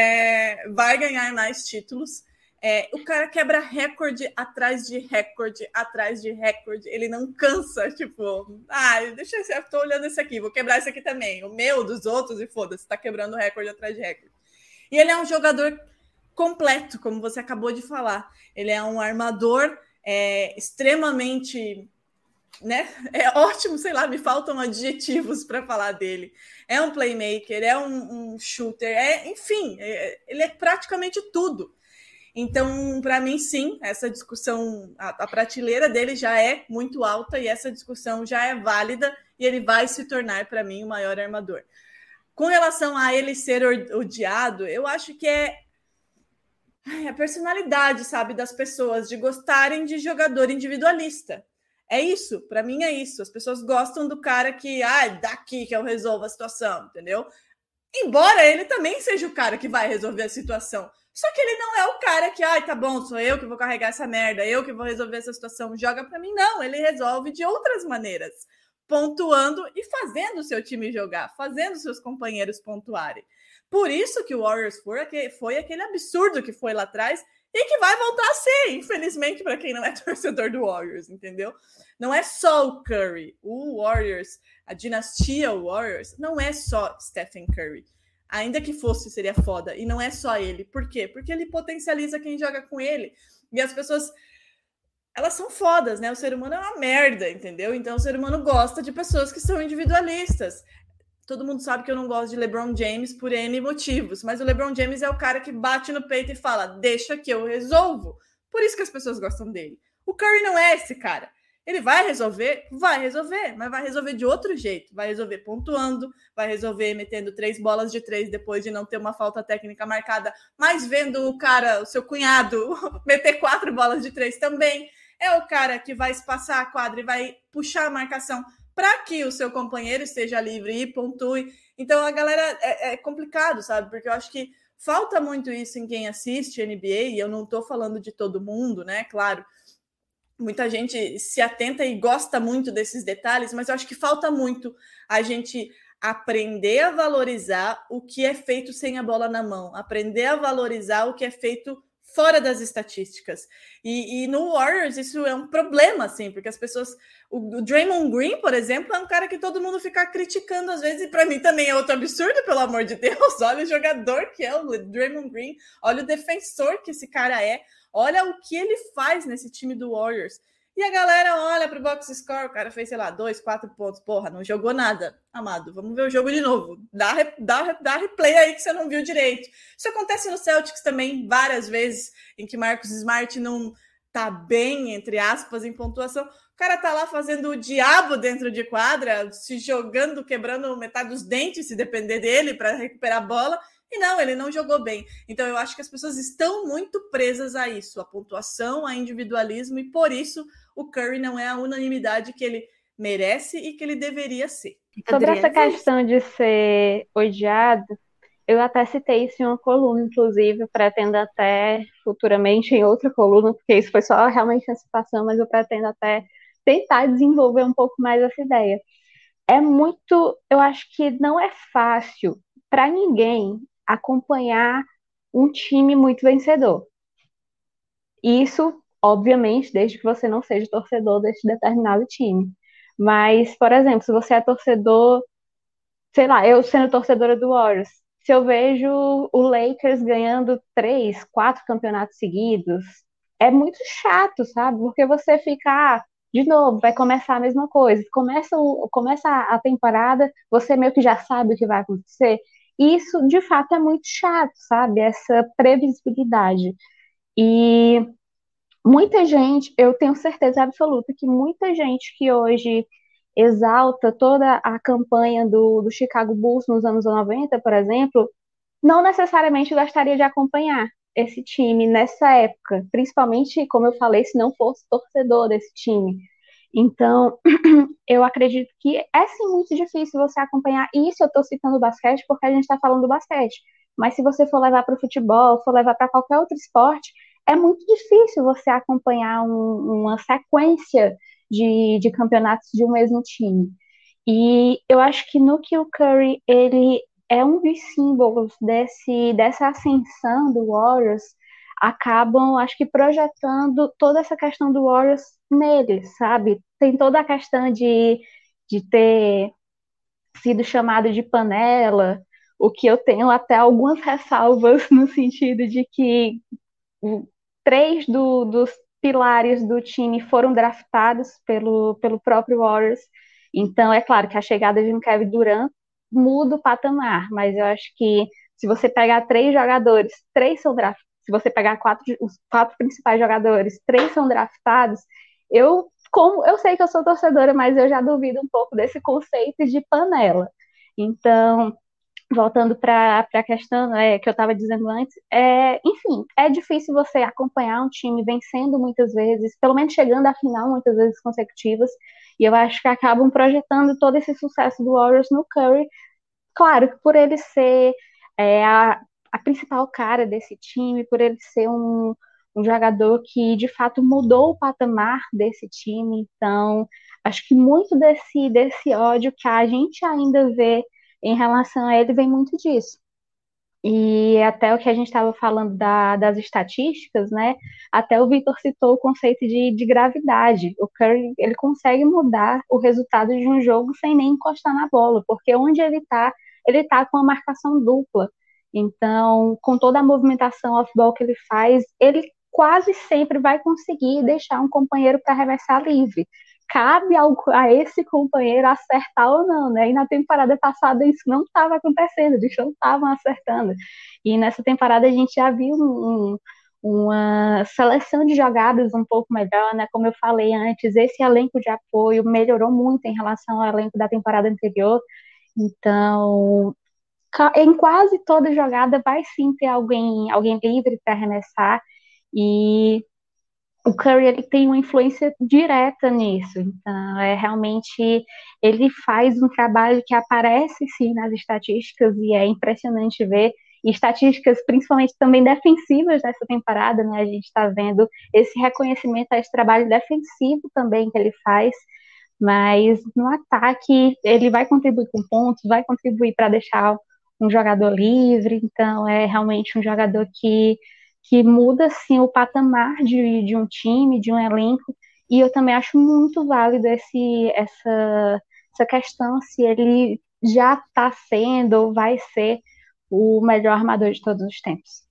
vai ganhar mais títulos. O cara quebra recorde atrás de recorde, atrás de recorde. Ele não cansa, tipo, deixa eu tô olhando esse aqui, vou quebrar esse aqui também. O meu, dos outros, e foda-se, tá quebrando recorde atrás de recorde. E ele é um jogador completo, como você acabou de falar. Ele é um armador extremamente, né? É ótimo, sei lá, me faltam adjetivos para falar dele. É um playmaker, é um shooter, enfim, ele é praticamente tudo. Então, para mim, sim, essa discussão, a prateleira dele já é muito alta e essa discussão já é válida e ele vai se tornar, para mim, o maior armador. Com relação a ele ser odiado, eu acho que é a personalidade, sabe, das pessoas, de gostarem de jogador individualista. É isso, para mim é isso. As pessoas gostam do cara que, daqui que eu resolvo a situação, entendeu? Embora ele também seja o cara que vai resolver a situação. Só que ele não é o cara que, tá bom, sou eu que vou carregar essa merda, eu que vou resolver essa situação, joga para mim. Não, ele resolve de outras maneiras, pontuando e fazendo o seu time jogar, fazendo seus companheiros pontuarem. Por isso que o Warriors foi aquele absurdo que foi lá atrás e que vai voltar a ser, infelizmente, para quem não é torcedor do Warriors, entendeu? Não é só o Curry. O Warriors, a dinastia Warriors, não é só Stephen Curry. Ainda que fosse, seria foda. E não é só ele. Por quê? Porque ele potencializa quem joga com ele. E as pessoas, elas são fodas, né? O ser humano é uma merda, entendeu? Então o ser humano gosta de pessoas que são individualistas. Todo mundo sabe que eu não gosto de LeBron James por N motivos, mas o LeBron James é o cara que bate no peito e fala, deixa que eu resolvo. Por isso que as pessoas gostam dele. O Curry não é esse cara. Ele vai resolver, mas vai resolver de outro jeito. Vai resolver pontuando, vai resolver metendo 3 bolas de 3 depois de não ter uma falta técnica marcada, mas vendo o cara, o seu cunhado, meter 4 bolas de 3 também. É o cara que vai espaçar a quadra e vai puxar a marcação para que o seu companheiro esteja livre e pontue. Então, a galera é complicado, sabe? Porque eu acho que falta muito isso em quem assiste NBA, e eu não estou falando de todo mundo, né? Claro, muita gente se atenta e gosta muito desses detalhes, mas eu acho que falta muito a gente aprender a valorizar o que é feito sem a bola na mão, aprender a valorizar o que é feito fora das estatísticas. E no Warriors isso é um problema, assim, porque as pessoas... O Draymond Green, por exemplo, é um cara que todo mundo fica criticando às vezes, e para mim também é outro absurdo, pelo amor de Deus. Olha o jogador que é o Draymond Green, olha o defensor que esse cara é, olha o que ele faz nesse time do Warriors. E a galera olha pro box score, o cara fez, sei lá, 2, 4 pontos. Porra, não jogou nada. Amado, vamos ver o jogo de novo. Dá replay aí que você não viu direito. Isso acontece no Celtics também várias vezes, em que Marcus Smart não tá bem, entre aspas, em pontuação. O cara tá lá fazendo o diabo dentro de quadra, se jogando, quebrando metade dos dentes, se depender dele, para recuperar a bola. E não, ele não jogou bem. Então eu acho que as pessoas estão muito presas a isso, a pontuação, a individualismo, e por isso o Curry não é a unanimidade que ele merece e que ele deveria ser. Sobre essa questão de ser odiado, eu até citei isso em uma coluna, inclusive, eu pretendo até futuramente em outra coluna, porque isso foi só realmente uma citação, mas eu pretendo até tentar desenvolver um pouco mais essa ideia. Eu acho que não é fácil para ninguém acompanhar um time muito vencedor. Isso, obviamente, desde que você não seja torcedor desse determinado time. Mas, por exemplo, se você é torcedor, sei lá, eu sendo torcedora do Warriors, se eu vejo o Lakers ganhando 3, 4 campeonatos seguidos, é muito chato, sabe? Porque você fica, de novo, vai começar a mesma coisa. Começa a temporada, você meio que já sabe o que vai acontecer. E isso, de fato, é muito chato, sabe? Essa previsibilidade. E muita gente, eu tenho certeza absoluta que muita gente que hoje exalta toda a campanha do Chicago Bulls nos anos 90, por exemplo, não necessariamente gostaria de acompanhar esse time nessa época, principalmente, como eu falei, se não fosse torcedor desse time. Então, eu acredito que é sim muito difícil você acompanhar. E isso eu estou citando o basquete porque a gente está falando do basquete. Mas se você for levar para o futebol, for levar para qualquer outro esporte, é muito difícil você acompanhar uma sequência de campeonatos de um mesmo time. E eu acho que no que o Curry, ele é um dos símbolos dessa ascensão do Warriors, acabam, acho que, projetando toda essa questão do Warriors nele, sabe? Tem toda a questão de ter sido chamado de panela, o que eu tenho até algumas ressalvas no sentido de que 3 dos pilares do time foram draftados pelo próprio Warriors. Então, é claro que a chegada de Kevin Durant muda o patamar, mas eu acho que se você pegar 3 jogadores, 3 são draftados, se você pegar os 4 principais jogadores, 3 são draftados, eu como eu sei que eu sou torcedora, mas eu já duvido um pouco desse conceito de panela. Então, voltando para a questão que eu estava dizendo antes, enfim, é difícil você acompanhar um time vencendo muitas vezes, pelo menos chegando à final muitas vezes consecutivas, e eu acho que acabam projetando todo esse sucesso do Warriors no Curry, claro, que por ele ser a principal cara desse time, por ele ser um jogador que de fato mudou o patamar desse time, então acho que muito desse ódio que a gente ainda vê em relação a ele vem muito disso. E até o que a gente estava falando das estatísticas, né? Até o Victor citou o conceito de gravidade. O Curry, ele consegue mudar o resultado de um jogo sem nem encostar na bola, porque onde ele tá com a marcação dupla. Então, com toda a movimentação off-ball que ele faz, ele quase sempre vai conseguir deixar um companheiro para arremessar livre. Cabe a esse companheiro acertar ou não, né? E na temporada passada isso não estava acontecendo, eles não estavam acertando. E nessa temporada a gente já viu uma seleção de jogadas um pouco melhor, né? Como eu falei antes, esse elenco de apoio melhorou muito em relação ao elenco da temporada anterior. Então, em quase toda jogada vai sim ter alguém livre para arremessar, e o Curry ele tem uma influência direta nisso. Então, realmente ele faz um trabalho que aparece sim nas estatísticas e é impressionante ver. E estatísticas principalmente também defensivas dessa temporada, né? A gente está vendo esse reconhecimento a esse trabalho defensivo também que ele faz, mas no ataque ele vai contribuir com pontos, vai contribuir para deixar um jogador livre. Então é realmente um jogador que muda assim o patamar de um time, de um elenco, e eu também acho muito válido essa questão se ele já está sendo ou vai ser o melhor armador de todos os tempos.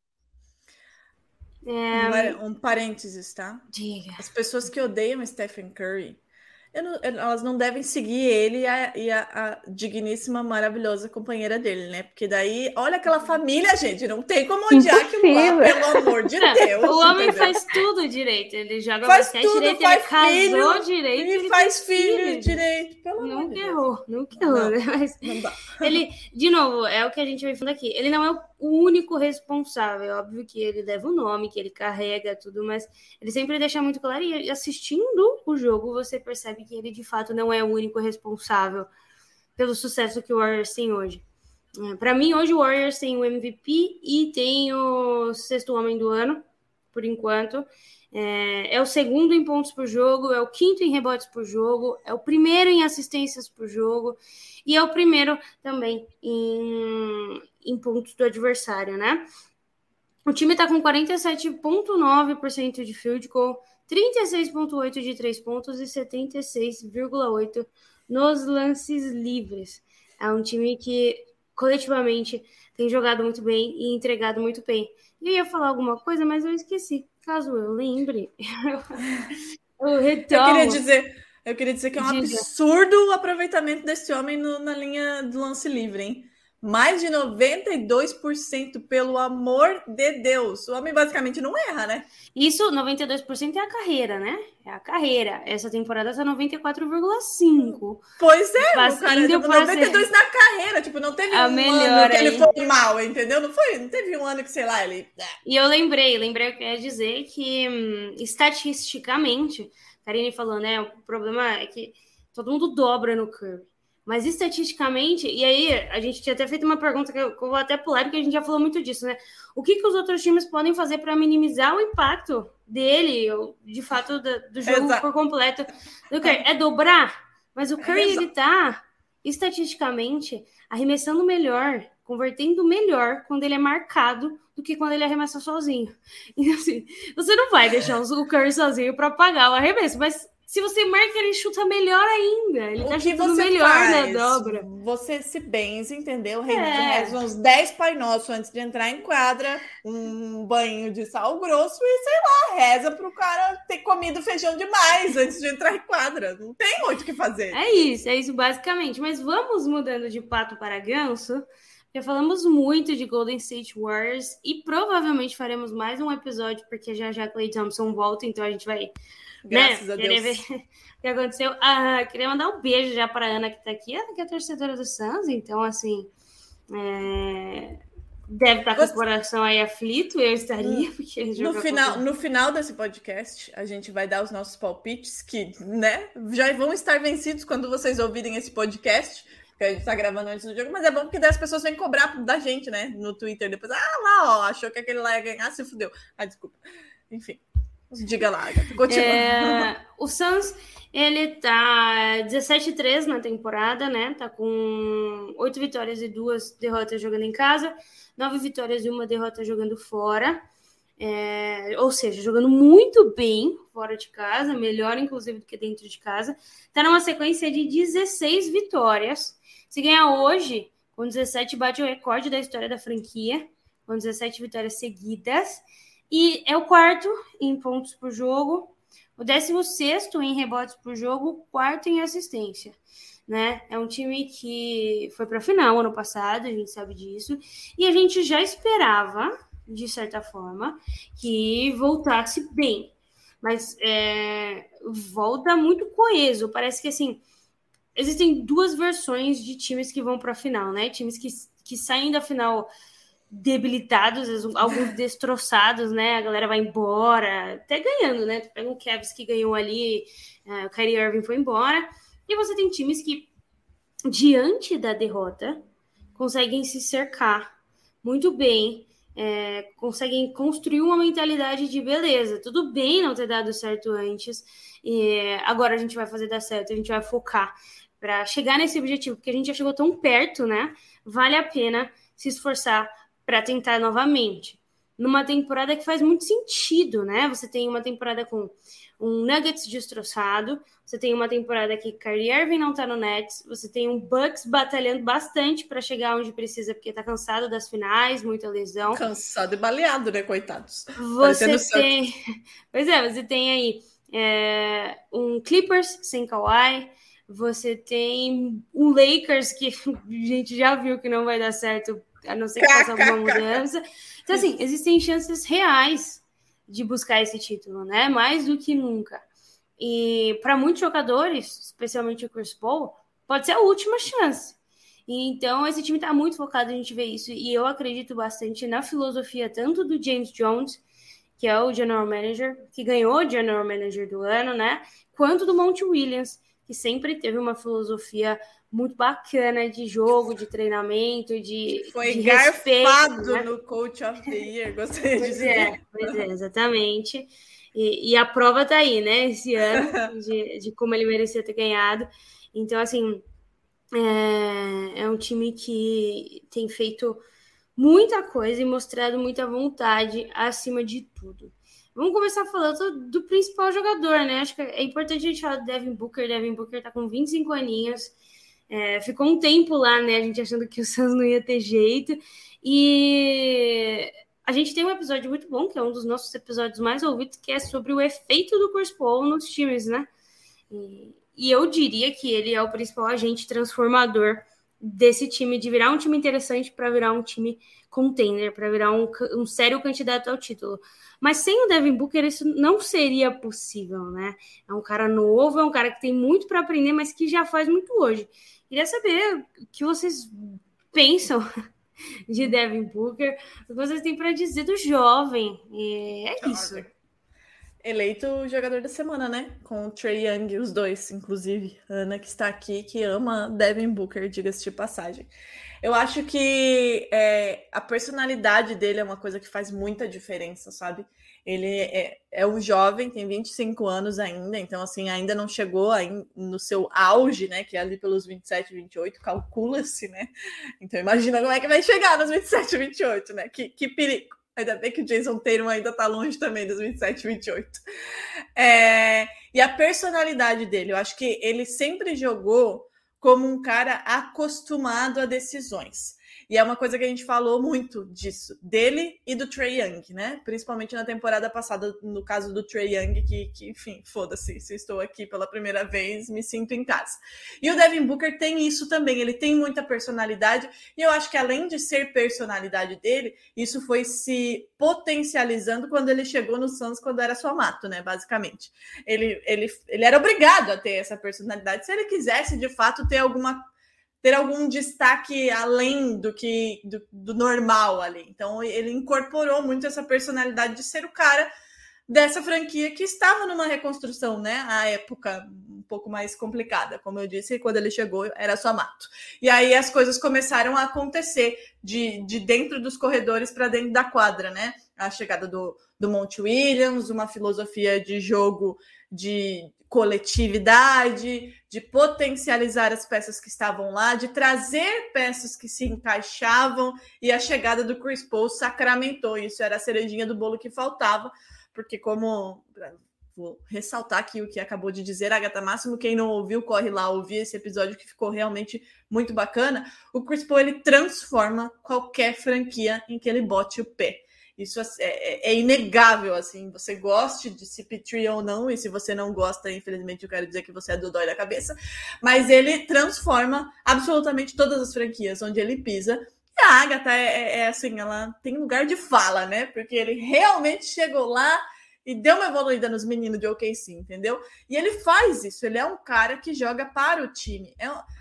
Um parênteses, tá? Diga. As pessoas que odeiam Stephen Curry, elas não devem seguir ele e a digníssima, maravilhosa companheira dele, né? Porque daí, olha aquela família, gente, não tem como odiar aquilo lá, pelo amor de Deus. O homem faz tudo direito, ele joga basquete direito, ele casou direito. Ele faz filho direito, pelo amor de Deus. Nunca errou, né? Mas não dá. Ele, de novo, é o que a gente vai falando aqui, ele não é o único responsável, é óbvio que ele leva o nome, que ele carrega tudo, mas ele sempre deixa muito claro, e assistindo o jogo você percebe que ele de fato não é o único responsável pelo sucesso que o Warriors tem hoje. Para mim, hoje o Warriors tem o MVP e tem o sexto homem do ano, por enquanto. É o segundo em pontos por jogo, é o quinto em rebotes por jogo, é o primeiro em assistências por jogo e é o primeiro também em pontos do adversário, né? O time tá com 47,9% de field goal, 36,8% de 3 pontos e 76,8% nos lances livres. É um time que coletivamente tem jogado muito bem e entregado muito bem. Eu ia falar alguma coisa, mas eu esqueci. Caso eu lembre, eu retomo. Eu queria dizer que é um absurdo o aproveitamento desse homem na linha do lance livre, hein? Mais de 92%, pelo amor de Deus. O homem basicamente não erra, né? Isso, 92% é a carreira, né? É a carreira. Essa temporada tá 94,5%. Pois é, o cara, tipo, 92% na carreira. Tipo, não teve um ano que ele foi mal, entendeu? Não teve um ano que, sei lá, ele... E eu lembrei o que eu ia dizer que, estatisticamente, a Karine falou, né? O problema é que todo mundo dobra no Curry. Mas estatisticamente, e aí a gente tinha até feito uma pergunta que eu vou até pular, porque a gente já falou muito disso, né? O que os outros times podem fazer para minimizar o impacto dele, ou de fato do jogo por completo do Curry? É dobrar, mas o Curry ele tá estatisticamente arremessando melhor, convertendo melhor quando ele é marcado do que quando ele arremessa sozinho. Então, assim, você não vai deixar o Curry sozinho para pagar o arremesso, mas se você marca, ele chuta melhor ainda. Ele tá chutando melhor na dobra. Você se benze, entendeu? Reza uns 10 Pai Nosso antes de entrar em quadra, um banho de sal grosso e, sei lá, reza pro cara ter comido feijão demais antes de entrar em quadra. Não tem muito o que fazer. É isso basicamente. Mas vamos mudando de pato para ganso Já falamos muito de Golden State Warriors e provavelmente faremos mais um episódio, porque já Klay Thompson volta, então a gente vai Graças a Deus. ver o que aconteceu. Queria mandar um beijo já para a Ana, que tá aqui, ela que é torcedora do Suns, então assim, deve estar com o coração aí aflito, eu estaria, porque no final desse podcast, a gente vai dar os nossos palpites, que, né, já vão estar vencidos quando vocês ouvirem esse podcast, que a gente tá gravando antes do jogo, mas é bom porque daí as pessoas vêm cobrar da gente, né, no Twitter, depois, achou que aquele lá ia ganhar, se fudeu. Desculpa. Enfim, diga lá, Agatha, continua. O Suns, ele tá 17-3 na temporada, né, tá com 8 vitórias e 2 derrotas jogando em casa, 9 vitórias e 1 derrota jogando fora, ou seja, jogando muito bem fora de casa, melhor inclusive do que dentro de casa, tá numa sequência de 16 vitórias. Se ganhar hoje, com 17, bate o recorde da história da franquia, com 17 vitórias seguidas. E é o quarto em pontos por jogo, o 16º em rebotes por jogo, o quarto em assistência. Né? É um time que foi para a final ano passado, a gente sabe disso. E a gente já esperava, de certa forma, que voltasse bem. Mas volta muito coeso. Parece que, assim, existem duas versões de times que vão para a final, né? Times que saem da final debilitados, alguns destroçados, né? A galera vai embora, até ganhando, né? Tu pega o Cavs que ganhou ali, o Kyrie Irving foi embora, e você tem times que, diante da derrota, conseguem se cercar muito bem, conseguem construir uma mentalidade de beleza, tudo bem não ter dado certo antes, agora a gente vai fazer dar certo, a gente vai focar para chegar nesse objetivo, porque a gente já chegou tão perto, né? Vale a pena se esforçar para tentar novamente. Numa temporada que faz muito sentido, né? Você tem uma temporada com um Nuggets destroçado, você tem uma temporada que Kyrie Irving não tá no Nets, você tem um Bucks batalhando bastante para chegar onde precisa, porque tá cansado das finais, muita lesão. Cansado e baleado, né, coitados? Você tem aí um Clippers sem Kawhi, você tem um Lakers que a gente já viu que não vai dar certo, a não ser que faça alguma mudança. Então, assim, existem chances reais de buscar esse título, né? Mais do que nunca. E para muitos jogadores, especialmente o Chris Paul, pode ser a última chance. E, então, esse time está muito focado, a gente vê isso. E eu acredito bastante na filosofia tanto do James Jones, que é o General Manager, que ganhou o General Manager do ano, né? Quanto do Monty Williams, que sempre teve uma filosofia muito bacana de jogo, de treinamento, Foi de garfado respeito, né? no Coach of the Year, gostaria de dizer. Pois é, exatamente. E a prova tá aí, né? Esse ano, de como ele merecia ter ganhado. Então, assim, é um time que tem feito muita coisa e mostrado muita vontade acima de tudo. Vamos começar falando do principal jogador, né? Acho que é importante a gente falar do Devin Booker. Devin Booker tá com 25 aninhos. Ficou um tempo lá, né? A gente achando que o Suns não ia ter jeito. E a gente tem um episódio muito bom, que é um dos nossos episódios mais ouvidos, que é sobre o efeito do Chris Paul nos times, né? E eu diria que ele é o principal agente transformador desse time, de virar um time interessante para virar um time contender, para virar um sério candidato ao título. Mas sem o Devin Booker isso não seria possível, né? É um cara novo, é um cara que tem muito para aprender, mas que já faz muito hoje. Queria saber o que vocês pensam de Devin Booker, o que vocês têm para dizer do jovem. Isso. Eleito jogador da semana, né? Com o Trae Young, os dois, inclusive. Ana, que está aqui, que ama Devin Booker, diga-se de passagem. Eu acho que a personalidade dele é uma coisa que faz muita diferença, sabe? Ele é um jovem, tem 25 anos ainda, então, assim, ainda não chegou no seu auge, né? Que é ali pelos 27, 28, calcula-se, né? Então, imagina como é que vai chegar nos 27, 28, né? Que perigo. Ainda bem que o Jason Tatum ainda tá longe também dos 27, 28. E a personalidade dele, eu acho que ele sempre jogou como um cara acostumado a decisões. E é uma coisa que a gente falou muito disso, dele e do Trae Young, né? Principalmente na temporada passada, no caso do Trae Young, que enfim, foda-se, se estou aqui pela primeira vez, me sinto em casa. E o Devin Booker tem isso também, ele tem muita personalidade, e eu acho que além de ser personalidade dele, isso foi se potencializando quando ele chegou no Suns, quando era só mato, né, basicamente. Ele era obrigado a ter essa personalidade, se ele quisesse, de fato, ter algum destaque além do normal ali. Então, ele incorporou muito essa personalidade de ser o cara dessa franquia que estava numa reconstrução, né? A época um pouco mais complicada. Como eu disse, quando ele chegou, era só mato. E aí as coisas começaram a acontecer de dentro dos corredores para dentro da quadra, né? A chegada do Monty Williams, uma filosofia de jogo de coletividade, de potencializar as peças que estavam lá, de trazer peças que se encaixavam, e a chegada do Chris Paul sacramentou isso, era a cerejinha do bolo que faltava, porque como... Vou ressaltar aqui o que acabou de dizer a Agatha Máximo, quem não ouviu, corre lá ouvir esse episódio que ficou realmente muito bacana. O Chris Paul, ele transforma qualquer franquia em que ele bote o pé. Isso é inegável, assim, você goste de CP3 ou não, e se você não gosta, infelizmente, eu quero dizer que você é dodói da cabeça, mas ele transforma absolutamente todas as franquias onde ele pisa. E a Agatha assim, ela tem lugar de fala, né? Porque ele realmente chegou lá e deu uma evoluída nos meninos de OKC, entendeu? E ele faz isso, ele é um cara que joga para o time.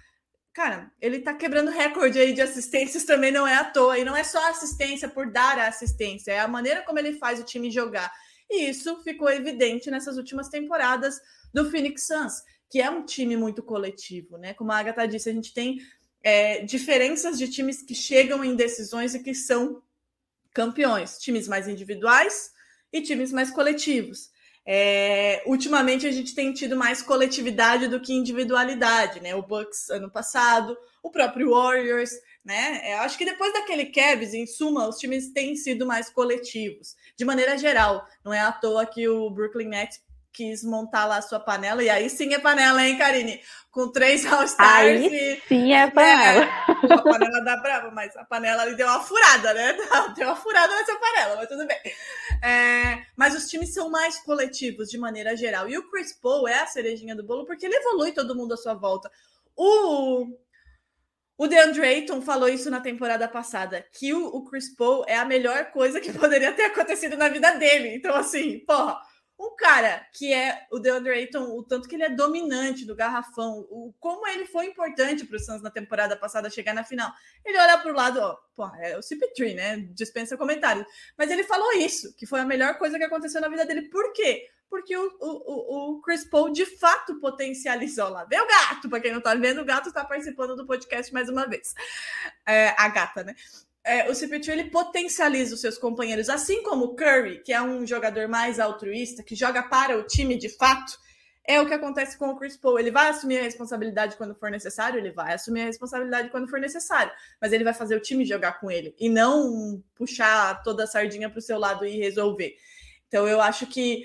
Cara, ele tá quebrando recorde aí de assistências, também não é à toa. E não é só assistência por dar a assistência, é a maneira como ele faz o time jogar. E isso ficou evidente nessas últimas temporadas do Phoenix Suns, que é um time muito coletivo, né? Como a Agatha disse, a gente tem diferenças de times que chegam em decisões e que são campeões. Times mais individuais e times mais coletivos. Ultimamente a gente tem tido mais coletividade do que individualidade, né? O Bucks ano passado, o próprio Warriors, né? Acho que depois daquele Cavs, em suma, os times têm sido mais coletivos, de maneira geral. Não é à toa que o Brooklyn Nets quis montar lá a sua panela, e aí sim é panela, hein, Karine? Com 3 All-Stars. Aí sim é panela. A panela dá brava, mas a panela ali deu uma furada, né? Deu uma furada nessa panela, mas tudo bem. Mas os times são mais coletivos, de maneira geral. E o Chris Paul é a cerejinha do bolo, porque ele evolui todo mundo à sua volta. O DeAndre Ayton falou isso na temporada passada, que o Chris Paul é a melhor coisa que poderia ter acontecido na vida dele. Então, assim, porra, um cara que é o DeAndre Ayton, o tanto que ele é dominante do garrafão, como ele foi importante para o Suns na temporada passada chegar na final. Ele olha para o lado, é o CP3, né? Dispensa comentários. Mas ele falou isso, que foi a melhor coisa que aconteceu na vida dele. Por quê? Porque o Chris Paul de fato potencializou lá. Vê o gato, para quem não está vendo, o gato está participando do podcast mais uma vez. A gata, né? O CP3, ele potencializa os seus companheiros, assim como o Curry, que é um jogador mais altruísta, que joga para o time de fato, é o que acontece com o Chris Paul. Ele vai assumir a responsabilidade quando for necessário, mas ele vai fazer o time jogar com ele, e não puxar toda a sardinha para o seu lado e resolver. Então eu acho que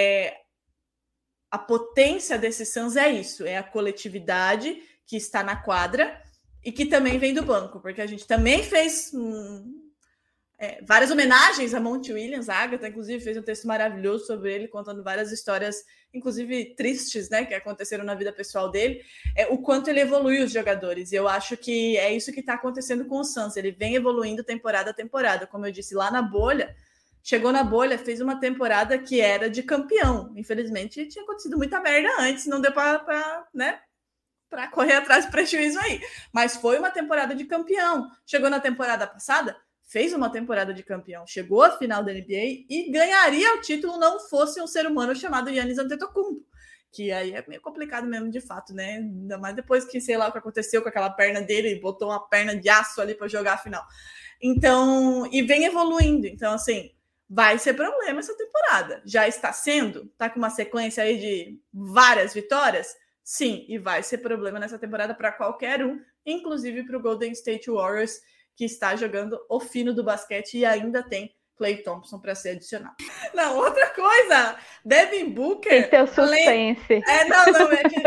a potência desse Suns é isso, é a coletividade que está na quadra, e que também vem do banco, porque a gente também fez várias homenagens a Monty Williams. A Agatha, inclusive, fez um texto maravilhoso sobre ele, contando várias histórias, inclusive tristes, né, que aconteceram na vida pessoal dele, o quanto ele evolui os jogadores. E eu acho que é isso que está acontecendo com o Suns. Ele vem evoluindo temporada a temporada. Como eu disse, lá na bolha, chegou na bolha, fez uma temporada que era de campeão. Infelizmente, tinha acontecido muita merda antes, não deu para correr atrás do prejuízo aí. Mas foi uma temporada de campeão. Chegou na temporada passada, fez uma temporada de campeão. Chegou à final da NBA e ganharia o título não fosse um ser humano chamado Giannis Antetokounmpo. Que aí é meio complicado mesmo, de fato, né? Ainda mais depois que, sei lá, o que aconteceu com aquela perna dele, e botou uma perna de aço ali para jogar a final. Então, e vem evoluindo. Então, assim, vai ser problema essa temporada. Já está sendo? Tá com uma sequência aí de várias vitórias? Sim, e vai ser problema nessa temporada para qualquer um, inclusive para o Golden State Warriors, que está jogando o fino do basquete e ainda tem Klay Thompson para ser adicionado. Não, outra coisa, Devin Booker... Tem seu suspense. É que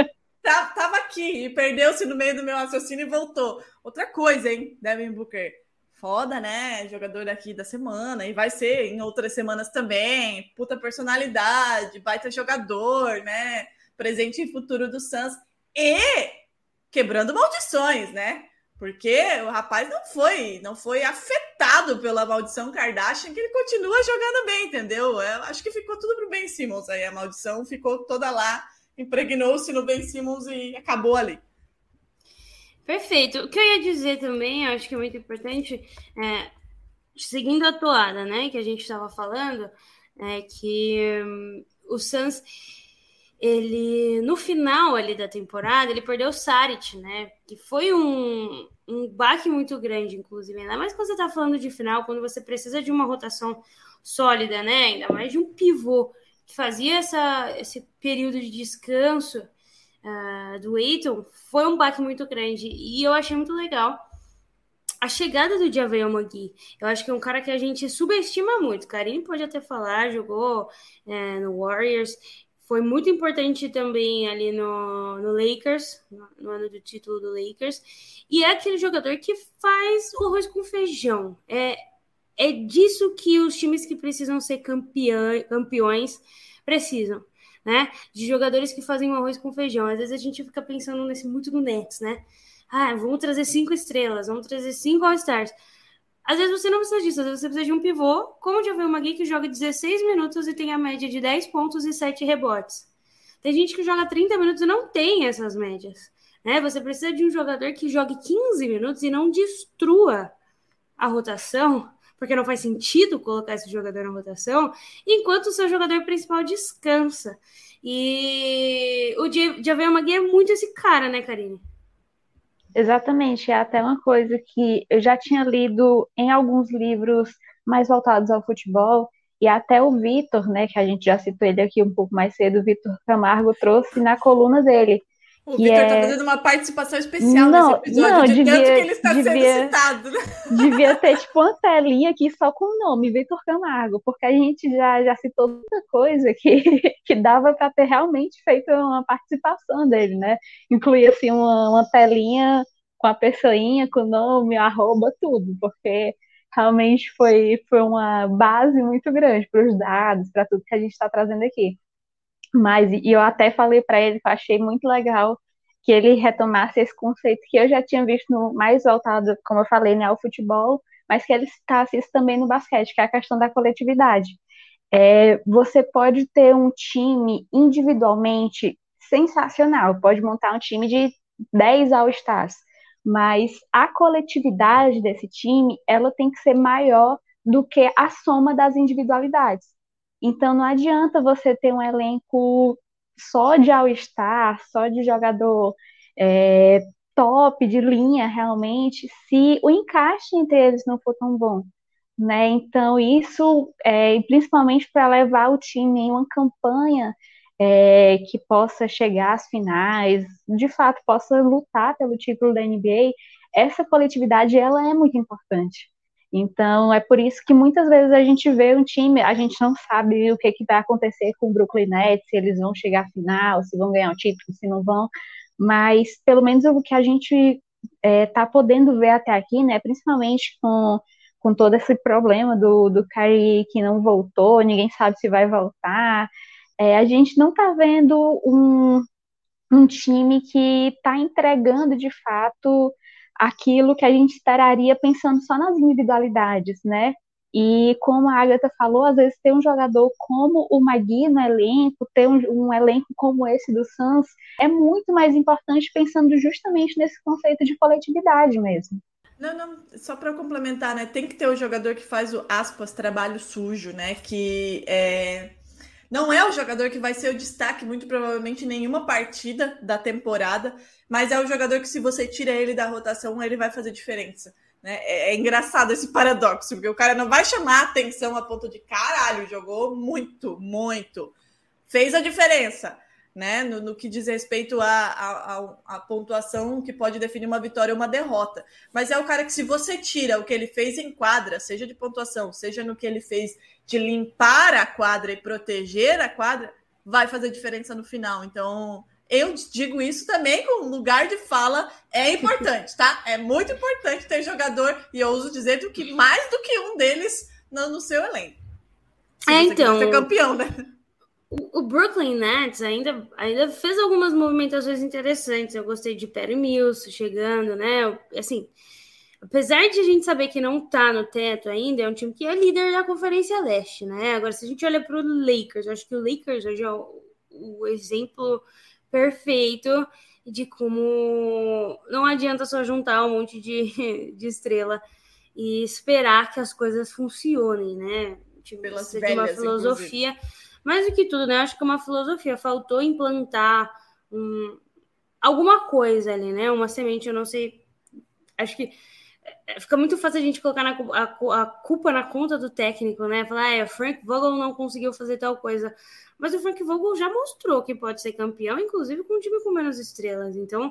tava aqui e perdeu-se no meio do meu raciocínio e voltou. Outra coisa, hein, Devin Booker. Foda, né? Jogador aqui da semana. E vai ser em outras semanas também. Puta personalidade, baita jogador, né? Presente e futuro do Suns. E quebrando maldições, né? Porque o rapaz não foi afetado pela maldição Kardashian, que ele continua jogando bem, entendeu? Eu acho que ficou tudo pro Ben Simmons aí. A maldição ficou toda lá, impregnou-se no Ben Simmons e acabou ali. Perfeito. O que eu ia dizer também, eu acho que é muito importante, seguindo a toada, né, que a gente estava falando, é que o Suns, ele, no final ali da temporada, ele perdeu o Saric, né, que foi um baque muito grande, inclusive, ainda mais quando você está falando de final, quando você precisa de uma rotação sólida, né, ainda mais de um pivô que fazia esse período de descanso do Ayton, foi um baque muito grande, e eu achei muito legal a chegada do JaVale McGee. Eu acho que é um cara que a gente subestima muito. Karine pode até falar, jogou no Warriors, foi muito importante também ali no Lakers, no ano do título do Lakers, e é aquele jogador que faz o arroz com feijão. É disso que os times que precisam ser campeões precisam, né? De jogadores que fazem o arroz com feijão. Às vezes a gente fica pensando muito no Nets, né? Vamos trazer 5 estrelas, vamos trazer 5 All-Stars. Às vezes você não precisa disso, às vezes você precisa de um pivô, como o JaVale McGee, que joga 16 minutos e tem a média de 10 pontos e 7 rebotes. Tem gente que joga 30 minutos e não tem essas médias, né? Você precisa de um jogador que jogue 15 minutos e não destrua a rotação, porque não faz sentido colocar esse jogador na rotação, enquanto o seu jogador principal descansa. E o JaVale McGee é muito esse cara, né, Karine? Exatamente, é até uma coisa que eu já tinha lido em alguns livros mais voltados ao futebol, e até o Vitor, né, que a gente já citou ele aqui um pouco mais cedo, o Vitor Camargo trouxe na coluna dele. O Vitor está fazendo uma participação especial nesse episódio, tanto que ele está sendo citado. Né? Devia ter tipo uma telinha aqui só com o nome, Vitor Camargo, porque a gente já citou tanta coisa que dava para ter realmente feito uma participação dele, né? Incluía assim uma telinha com a pessoinha, com o nome, arroba, tudo, porque realmente foi uma base muito grande para os dados, para tudo que a gente está trazendo aqui. Mas e eu até falei para ele que eu achei muito legal que ele retomasse esse conceito que eu já tinha visto mais voltado, como eu falei, né, ao futebol, mas que ele citasse isso também no basquete, que é a questão da coletividade. Você pode ter um time individualmente sensacional, pode montar um time de 10 All-Stars, mas a coletividade desse time, ela tem que ser maior do que a soma das individualidades. Então não adianta você ter um elenco só de All-Star, só de jogador top, de linha realmente, se o encaixe entre eles não for tão bom, né? Então isso, principalmente para levar o time em uma campanha que possa chegar às finais, de fato possa lutar pelo título da NBA, essa coletividade ela é muito importante. Então, é por isso que muitas vezes a gente vê um time, a gente não sabe o que vai acontecer com o Brooklyn Nets, se eles vão chegar à final, se vão ganhar o título, se não vão, mas pelo menos o que a gente está podendo ver até aqui, né, principalmente com todo esse problema do Kyrie que não voltou, ninguém sabe se vai voltar, a gente não está vendo um time que está entregando de fato aquilo que a gente esperaria pensando só nas individualidades, né? E como a Agatha falou, às vezes ter um jogador como o McGee no elenco, ter um elenco como esse do Suns, é muito mais importante pensando justamente nesse conceito de coletividade mesmo. Não, só para complementar, né? Tem que ter o jogador que faz o, aspas, trabalho sujo, né? Que não é o jogador que vai ser o destaque, muito provavelmente, em nenhuma partida da temporada, mas é o jogador que, se você tira ele da rotação, ele vai fazer diferença. Né? É engraçado esse paradoxo, porque o cara não vai chamar a atenção a ponto de caralho, jogou muito, muito. Fez a diferença, né? No que diz respeito à pontuação que pode definir uma vitória ou uma derrota. Mas é o cara que, se você tira o que ele fez em quadra, seja de pontuação, seja no que ele fez de limpar a quadra e proteger a quadra, vai fazer diferença no final. Então, eu digo isso também com lugar de fala, é importante, tá? É muito importante ter jogador, e eu ouso dizer que mais do que um deles no seu elenco. Se você quiser ser campeão, né? O Brooklyn Nets ainda fez algumas movimentações interessantes. Eu gostei de Patty Mills chegando, né? Assim, apesar de a gente saber que não tá no teto ainda, é um time que é líder da Conferência Leste, né? Agora, se a gente olha para o Lakers, eu acho que o Lakers hoje é o exemplo perfeito de como não adianta só juntar um monte de estrela e esperar que as coisas funcionem, né? Tipo, pelas de velhas, uma filosofia, inclusive. Mais do que tudo, né? Acho que é uma filosofia. Faltou implantar alguma coisa ali, né? Uma semente, eu não sei. Acho que fica muito fácil a gente colocar a culpa na conta do técnico, né? Falar, Frank Vogel não conseguiu fazer tal coisa. Mas o Frank Vogel já mostrou que pode ser campeão, inclusive com um time com menos estrelas. Então,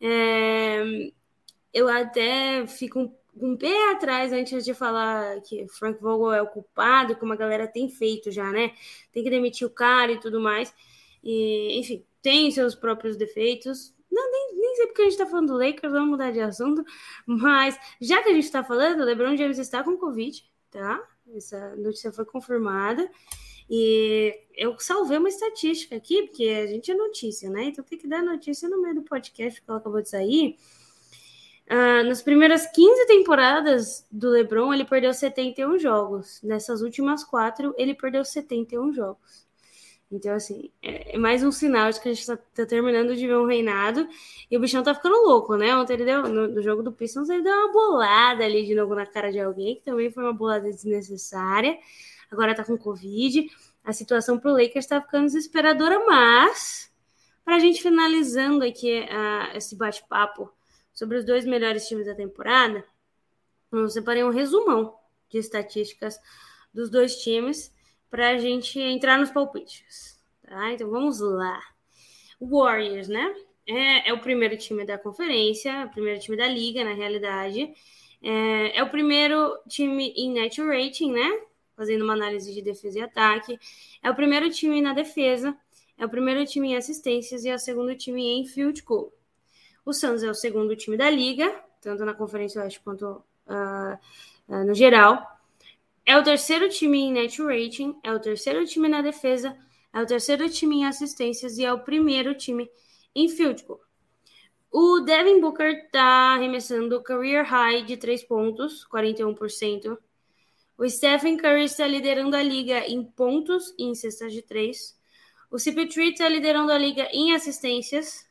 eu até fico um pé atrás antes de falar que Frank Vogel é o culpado, como a galera tem feito já, né? Tem que demitir o cara e tudo mais. E, enfim, tem seus próprios defeitos. Não, nem sei porque a gente tá falando do Lakers, vamos mudar de assunto. Mas, já que a gente tá falando, o LeBron James está com Covid, tá? Essa notícia foi confirmada. E eu salvei uma estatística aqui, porque a gente é notícia, né? Então tem que dar notícia no meio do podcast que ela acabou de sair. Nas primeiras 15 temporadas do LeBron, ele perdeu 71 jogos. Nessas últimas 4, ele perdeu 71 jogos. Então, assim, é mais um sinal de que a gente tá terminando de ver um reinado. E o bichão tá ficando louco, né? Ontem ele deu, no jogo do Pistons, ele deu uma bolada ali de novo na cara de alguém, que também foi uma bolada desnecessária. Agora tá com Covid. A situação pro Lakers tá ficando desesperadora, mas pra gente finalizando aqui esse bate-papo sobre os 2 melhores times da temporada, eu separei um resumão de estatísticas dos 2 times para a gente entrar nos palpites, tá? Então vamos lá. O Warriors, né? É o primeiro time da conferência, o primeiro time da liga, na realidade. É o primeiro time em net rating, né? Fazendo uma análise de defesa e ataque. É o primeiro time na defesa, é o primeiro time em assistências e é o segundo time em field goal. O Suns é o segundo time da liga, tanto na Conferência Oeste quanto no geral. É o terceiro time em net rating, é o terceiro time na defesa, é o terceiro time em assistências e é o primeiro time em field goal. O Devin Booker está arremessando o career high de 3 pontos, 41%. O Stephen Curry está liderando a liga em pontos e em cestas de 3. O CP3 está liderando a liga em assistências.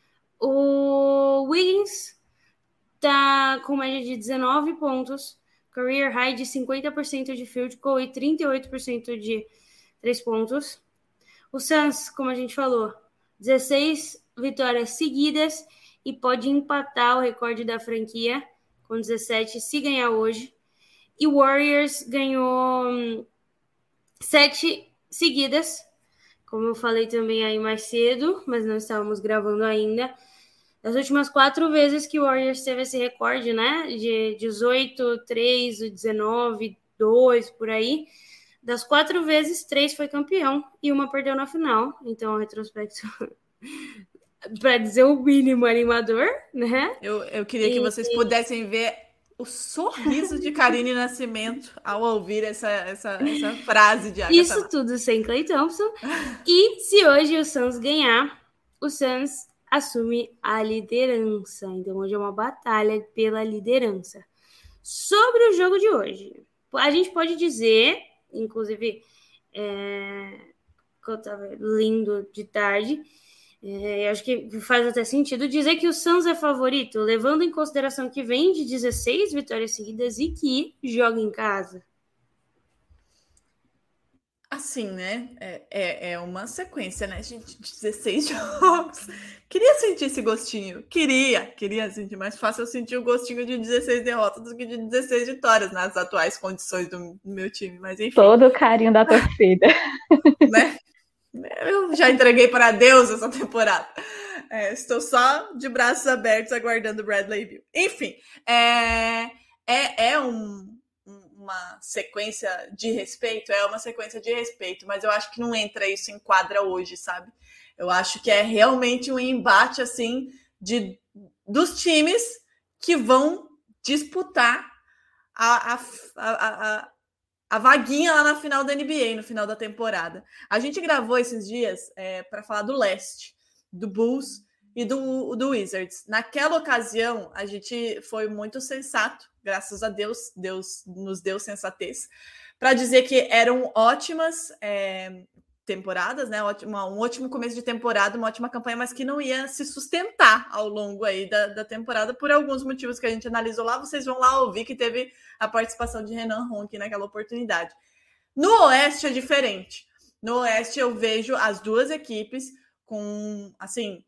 O Wiggins está com média de 19 pontos, career high de 50% de field goal e 38% de 3 pontos. O Suns, como a gente falou, 16 vitórias seguidas e pode empatar o recorde da franquia com 17 se ganhar hoje. E o Warriors ganhou 7 seguidas, como eu falei também aí mais cedo, mas não estávamos gravando ainda. Das últimas 4 vezes que o Warriors teve esse recorde, né, de 18, 3, 19, 2, por aí, das 4 vezes, 3 foi campeão e uma perdeu na final. Então, retrospecto, para dizer o mínimo animador, né? Eu queria que vocês pudessem ver o sorriso de Karine Nascimento ao ouvir essa frase de Agatha. Isso tudo sem Klay Thompson. E se hoje o Suns ganhar, o Suns assume a liderança. Então hoje é uma batalha pela liderança. Sobre o jogo de hoje, a gente pode dizer, inclusive, que eu estava lendo de tarde, acho que faz até sentido dizer que o Suns é favorito, levando em consideração que vem de 16 vitórias seguidas e que joga em casa. Assim, né? É uma sequência, né, gente? 16 jogos. Queria sentir esse gostinho. Queria sentir. Mais fácil eu sentir o gostinho de 16 derrotas do que de 16 vitórias nas atuais condições do meu time. Mas enfim. Todo o carinho da torcida. Né? Eu já entreguei para Deus essa temporada. Estou só de braços abertos aguardando o Bradley Beal. Enfim, uma uma sequência de respeito? É uma sequência de respeito, mas eu acho que não entra isso em quadra hoje, sabe? Eu acho que é realmente um embate, assim, dos times que vão disputar a vaguinha lá na final da NBA, no final da temporada. A gente gravou esses dias para falar do leste, do Bulls e do Wizards. Naquela ocasião, a gente foi muito sensato, graças a Deus, Deus nos deu sensatez, para dizer que eram ótimas temporadas, né? Um ótimo começo de temporada, uma ótima campanha, mas que não ia se sustentar ao longo aí da temporada por alguns motivos que a gente analisou lá. Vocês vão lá ouvir que teve a participação de Renan Ronchi naquela oportunidade. No Oeste é diferente. No Oeste eu vejo as duas equipes com, assim,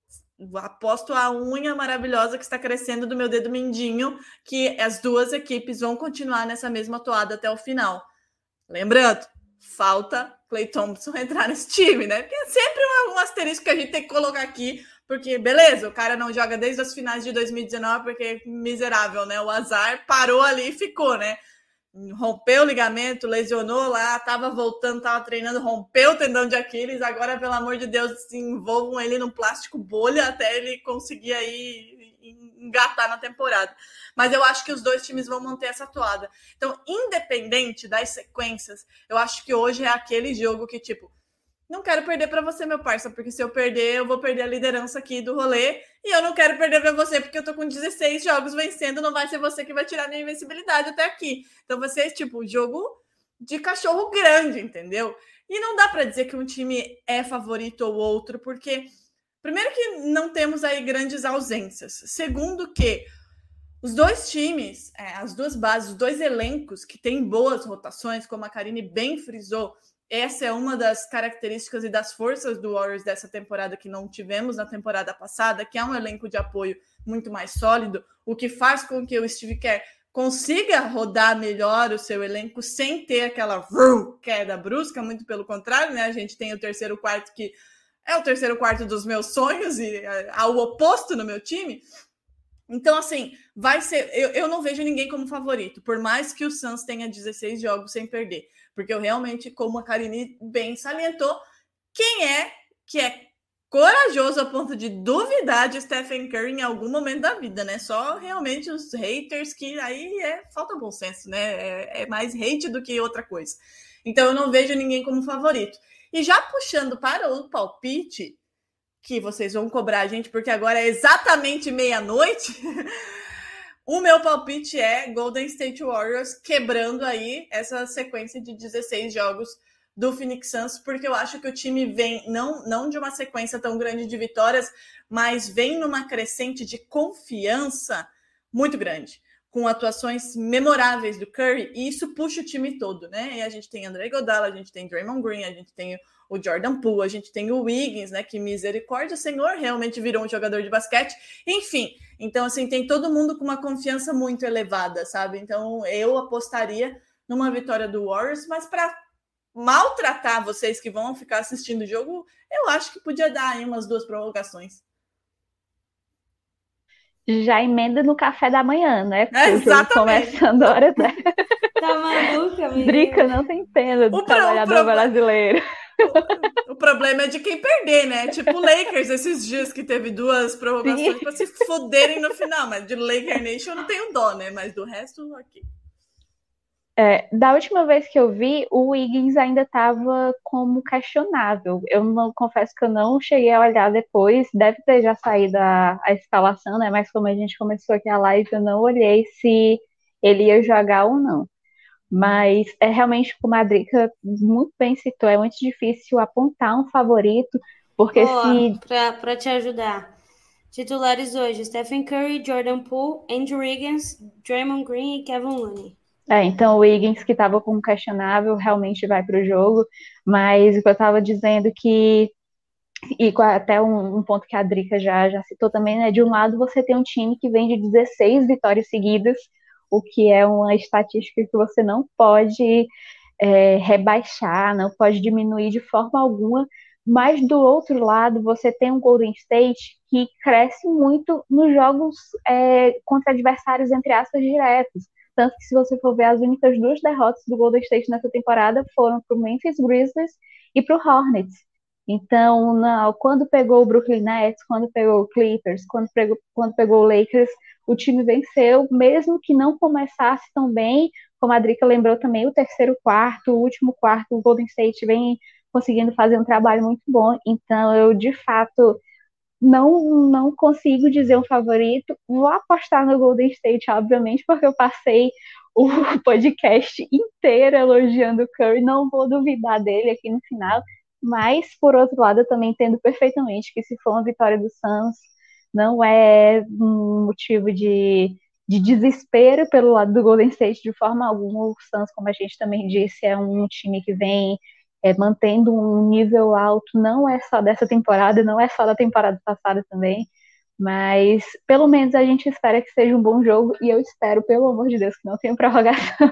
aposto a unha maravilhosa que está crescendo do meu dedo mindinho, que as duas equipes vão continuar nessa mesma toada até o final. Lembrando, falta Klay Thompson entrar nesse time, né? Porque é sempre um asterisco que a gente tem que colocar aqui, porque, beleza, o cara não joga desde as finais de 2019, porque miserável, né? O azar parou ali e ficou, né? Rompeu o ligamento, lesionou lá, tava voltando, tava treinando, rompeu o tendão de Aquiles, agora, pelo amor de Deus, envolvam ele num plástico bolha até ele conseguir aí engatar na temporada. Mas eu acho que os dois times vão manter essa toada. Então, independente das sequências, eu acho que hoje é aquele jogo que, tipo, não quero perder para você, meu parça, porque se eu perder, eu vou perder a liderança aqui do rolê, e eu não quero perder para você, porque eu tô com 16 jogos vencendo, não vai ser você que vai tirar minha invencibilidade até aqui. Então vai ser, tipo, jogo de cachorro grande, entendeu? E não dá para dizer que um time é favorito ou outro, porque, primeiro que não temos aí grandes ausências. Segundo que os dois times, as duas bases, os dois elencos que têm boas rotações, como a Karine bem frisou, essa é uma das características e das forças do Warriors dessa temporada que não tivemos na temporada passada, que é um elenco de apoio muito mais sólido, o que faz com que o Steve Kerr consiga rodar melhor o seu elenco sem ter aquela queda brusca, muito pelo contrário, né? A gente tem o terceiro quarto que é o terceiro quarto dos meus sonhos e ao oposto no meu time. Então, assim, vai ser... Eu não vejo ninguém como favorito, por mais que o Suns tenha 16 jogos sem perder. Porque eu realmente, como a Karine bem salientou, quem é que é corajoso a ponto de duvidar de Stephen Curry em algum momento da vida, né? Só realmente os haters que aí falta bom senso, né? É mais hate do que outra coisa. Então, eu não vejo ninguém como favorito. E já puxando para o palpite, que vocês vão cobrar a gente, porque agora é exatamente meia-noite, o meu palpite é Golden State Warriors quebrando aí essa sequência de 16 jogos do Phoenix Suns, porque eu acho que o time vem, não de uma sequência tão grande de vitórias, mas vem numa crescente de confiança muito grande, com atuações memoráveis do Curry, e isso puxa o time todo, né? E a gente tem André Iguodala, a gente tem Draymond Green, a gente tem o Jordan Poole, a gente tem o Wiggins, né? Que misericórdia, Senhor, realmente virou um jogador de basquete. Enfim, então, assim, tem todo mundo com uma confiança muito elevada, sabe? Então, eu apostaria numa vitória do Warriors, mas para maltratar vocês que vão ficar assistindo o jogo, eu acho que podia dar aí umas 2 prorrogações. Já emenda no café da manhã, né? Porque Exatamente. O jogo começando a hora da... Tá maluca, menina? Drica não tem pena do trabalhador brasileiro. O problema é de quem perder, né? Tipo o Lakers esses dias que teve 2 prorrogações para se foderem no final, mas de Laker Nation eu não tenho dó, né? Mas do resto, aqui. Da última vez que eu vi, o Wiggins ainda estava como questionável. Eu não confesso que eu não cheguei a olhar depois, deve ter já saído a escalação, né? Mas como a gente começou aqui a live, eu não olhei se ele ia jogar ou não. Mas é realmente, como a Drica muito bem citou, é muito difícil apontar um favorito, porque Para te ajudar, titulares hoje: Stephen Curry, Jordan Poole, Andrew Wiggins, Draymond Green e Kevin Looney. Então o Wiggins, que estava como questionável, realmente vai para o jogo, mas o que eu estava dizendo e até um ponto que a Drica já citou também, né? De um lado você tem um time que vem de 16 vitórias seguidas, o que é uma estatística que você não pode rebaixar, não pode diminuir de forma alguma, mas do outro lado você tem um Golden State que cresce muito nos jogos contra adversários, entre aspas, diretos. Tanto que, se você for ver, as únicas 2 derrotas do Golden State nessa temporada foram para o Memphis Grizzlies e para o Hornets. Então, quando pegou o Brooklyn Nets, quando pegou o Clippers, quando pegou o Lakers, o time venceu, mesmo que não começasse tão bem, como a Drica lembrou também, o terceiro quarto, o último quarto, o Golden State vem conseguindo fazer um trabalho muito bom. Então, eu, de fato, não consigo dizer um favorito. Vou apostar no Golden State, obviamente, porque eu passei o podcast inteiro elogiando o Curry, não vou duvidar dele aqui no final. Mas, por outro lado, eu também entendo perfeitamente que, se for uma vitória do Suns, não é um motivo de desespero pelo lado do Golden State de forma alguma. O Suns, como a gente também disse, é um time que vem mantendo um nível alto, não é só dessa temporada, não é só da temporada passada também, mas pelo menos a gente espera que seja um bom jogo, e eu espero, pelo amor de Deus, que não tenha prorrogação.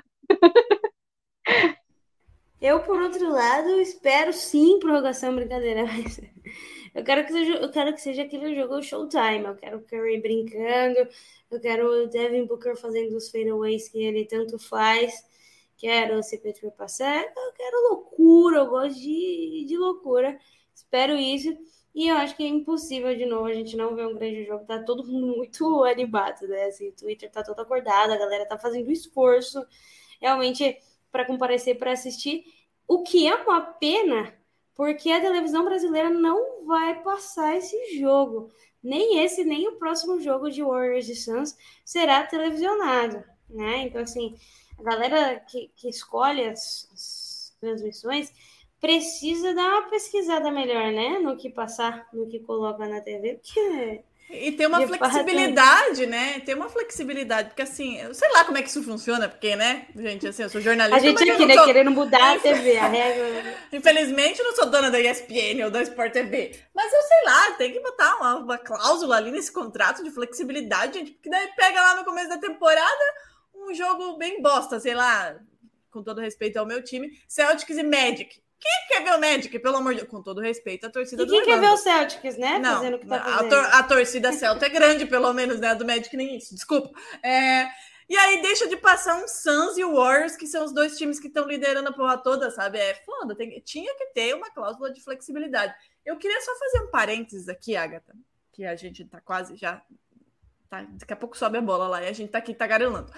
Eu, por outro lado, espero sim prorrogação, brincadeira, mas eu quero que seja aquele jogo Showtime. Eu quero o Curry brincando, eu quero o Devin Booker fazendo os fadeaways que ele tanto faz, quero o CP3 passar, eu quero loucura, eu gosto de loucura, espero isso. E eu acho que é impossível, de novo, a gente não ver um grande jogo. Tá todo mundo muito animado, né? Assim, o Twitter tá todo acordado, a galera tá fazendo esforço realmente para comparecer para assistir, o que é uma pena, porque a televisão brasileira não vai passar esse jogo. Nem esse, nem o próximo jogo de Warriors e Suns será televisionado, né? Então, assim, a galera que escolhe as transmissões precisa dar uma pesquisada melhor, né? No que passar, no que coloca na TV, porque... E tem uma flexibilidade, né? Tem uma flexibilidade, porque assim, eu sei lá como é que isso funciona, porque, né, gente, assim, eu sou jornalista. A gente aqui, né, querendo mudar a TV, a regra. Infelizmente, eu não sou dona da ESPN ou da Sport TV, mas eu sei lá, tem que botar uma cláusula ali nesse contrato de flexibilidade, gente, porque daí pega lá no começo da temporada um jogo bem bosta, sei lá, com todo respeito ao meu time, Celtics e Magic. Quem quer ver o Magic, pelo amor de Deus? Com todo respeito à torcida do Orlando. E quem quer ver o Celtics, né? Não, fazendo o que tá fazendo. A torcida Celta é grande, pelo menos, né? A do Magic nem isso, desculpa. E aí deixa de passar um Suns e o Warriors, que são os 2 times que estão liderando a porra toda, sabe? É foda, tinha que ter uma cláusula de flexibilidade. Eu queria só fazer um parênteses aqui, Agatha, que a gente tá quase já... Tá, daqui a pouco sobe a bola lá e a gente tá aqui tagarelando.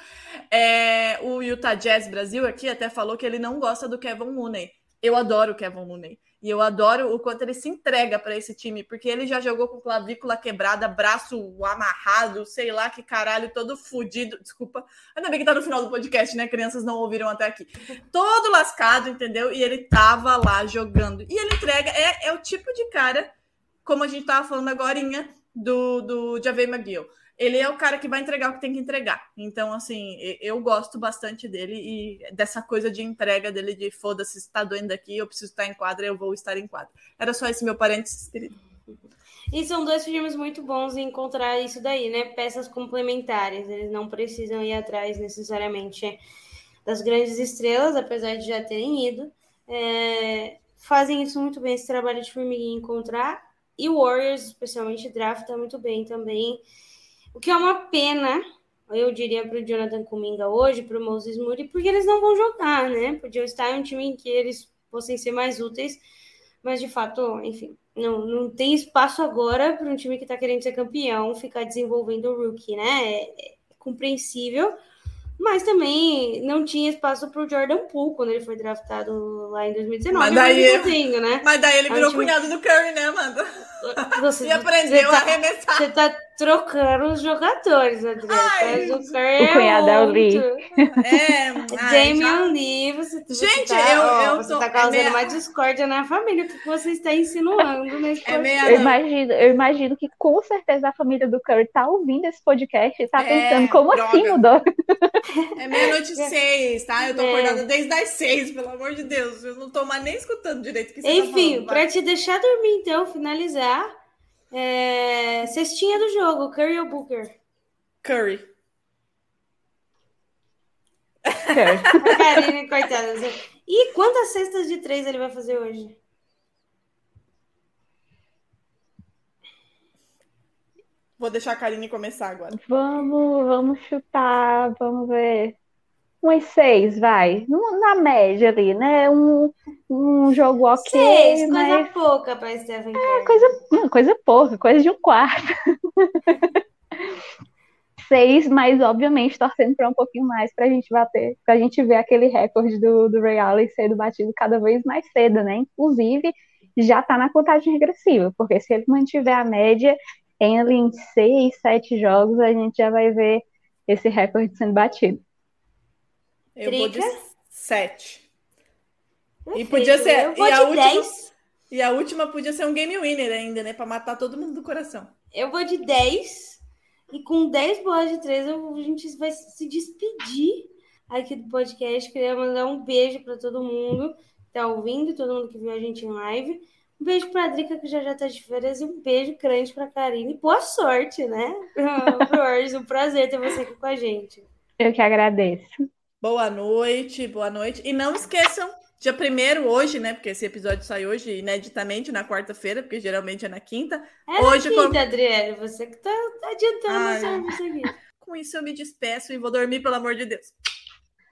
O Utah Jazz Brasil aqui até falou que ele não gosta do Kevin Looney. Eu adoro o Kevin Looney. E eu adoro o quanto ele se entrega para esse time, porque ele já jogou com clavícula quebrada, braço amarrado, sei lá que caralho, todo fudido. Desculpa. Ainda bem que tá no final do podcast, né? Crianças não ouviram até aqui. Todo lascado, entendeu? E ele tava lá jogando. E ele entrega. É o tipo de cara, como a gente tava falando agorinha, do JaVale McGee. Ele é o cara que vai entregar o que tem que entregar. Então, assim, eu gosto bastante dele e dessa coisa de entrega dele, de foda-se, se tá doendo aqui, eu preciso estar em quadra, eu vou estar em quadra. Era só esse meu parênteses, querido. E são 2 times muito bons em encontrar isso daí, né? Peças complementares. Eles não precisam ir atrás necessariamente das grandes estrelas, apesar de já terem ido. Fazem isso muito bem, esse trabalho de formiguinha encontrar. E o Warriors, especialmente, drafta muito bem também. O que é uma pena, eu diria, para o Jonathan Kuminga hoje, para o Moses Moody, porque eles não vão jogar, né? Podiam estar em um time em que eles fossem ser mais úteis, mas de fato, enfim, não tem espaço agora para um time que está querendo ser campeão ficar desenvolvendo o rookie, né? É compreensível, mas também não tinha espaço para o Jordan Poole quando ele foi draftado lá em 2019. Mas daí ele virou cunhado do Curry, né, Amanda? E aprendeu a arremessar. Você tá trocando os jogadores, Adriana. O cunhado é o Lee. Damian Lee, você tá causando uma discórdia na família. O que você está insinuando nesse podcast? Eu imagino que com certeza a família do Curry tá ouvindo esse podcast e tá pensando, como droga. Assim mudou? É 00:06, tá? Eu tô acordada desde as 6, pelo amor de Deus. Eu não tô mais nem escutando direito o que você tá falando. Enfim, pra te deixar dormir, então, finalizar, cestinha do jogo, Curry ou Booker? Curry. Karine, coitada. E quantas cestas de 3 ele vai fazer hoje? Vou deixar a Karine começar agora. Vamos chutar, vamos ver. Umas 6, vai. Na média ali, né? Um jogo ok, 6, coisa mas pouca para Stephen Curry. coisa pouca, coisa de um quarto. 6, mas obviamente torcendo para um pouquinho mais pra gente bater, pra gente ver aquele recorde do Ray Allen sendo batido cada vez mais cedo, né? Inclusive, já tá na contagem regressiva, porque se ele mantiver a média ali em 6, 7 jogos, a gente já vai ver esse recorde sendo batido. Eu vou de Drica? 7. E Perfeito. podia ser. Eu vou de 10. E a última podia ser um game winner ainda, né? Pra matar todo mundo do coração. Eu vou de 10. E com 10 bolas de 3, a gente vai se despedir aqui do podcast. Queria mandar um beijo para todo mundo que tá ouvindo, todo mundo que viu a gente em live. Um beijo pra Drica, que já tá de férias, e um beijo grande pra Karine. Boa sorte, né? Flores, um prazer ter você aqui com a gente. Eu que agradeço. Boa noite, boa noite. E não esqueçam, dia 1º hoje, né? Porque esse episódio sai hoje, ineditamente, na quarta-feira, porque geralmente é na quinta. Hoje, na quinta, Adriele, você que tá adiantando o serviço aqui. Com isso eu me despeço e vou dormir, pelo amor de Deus.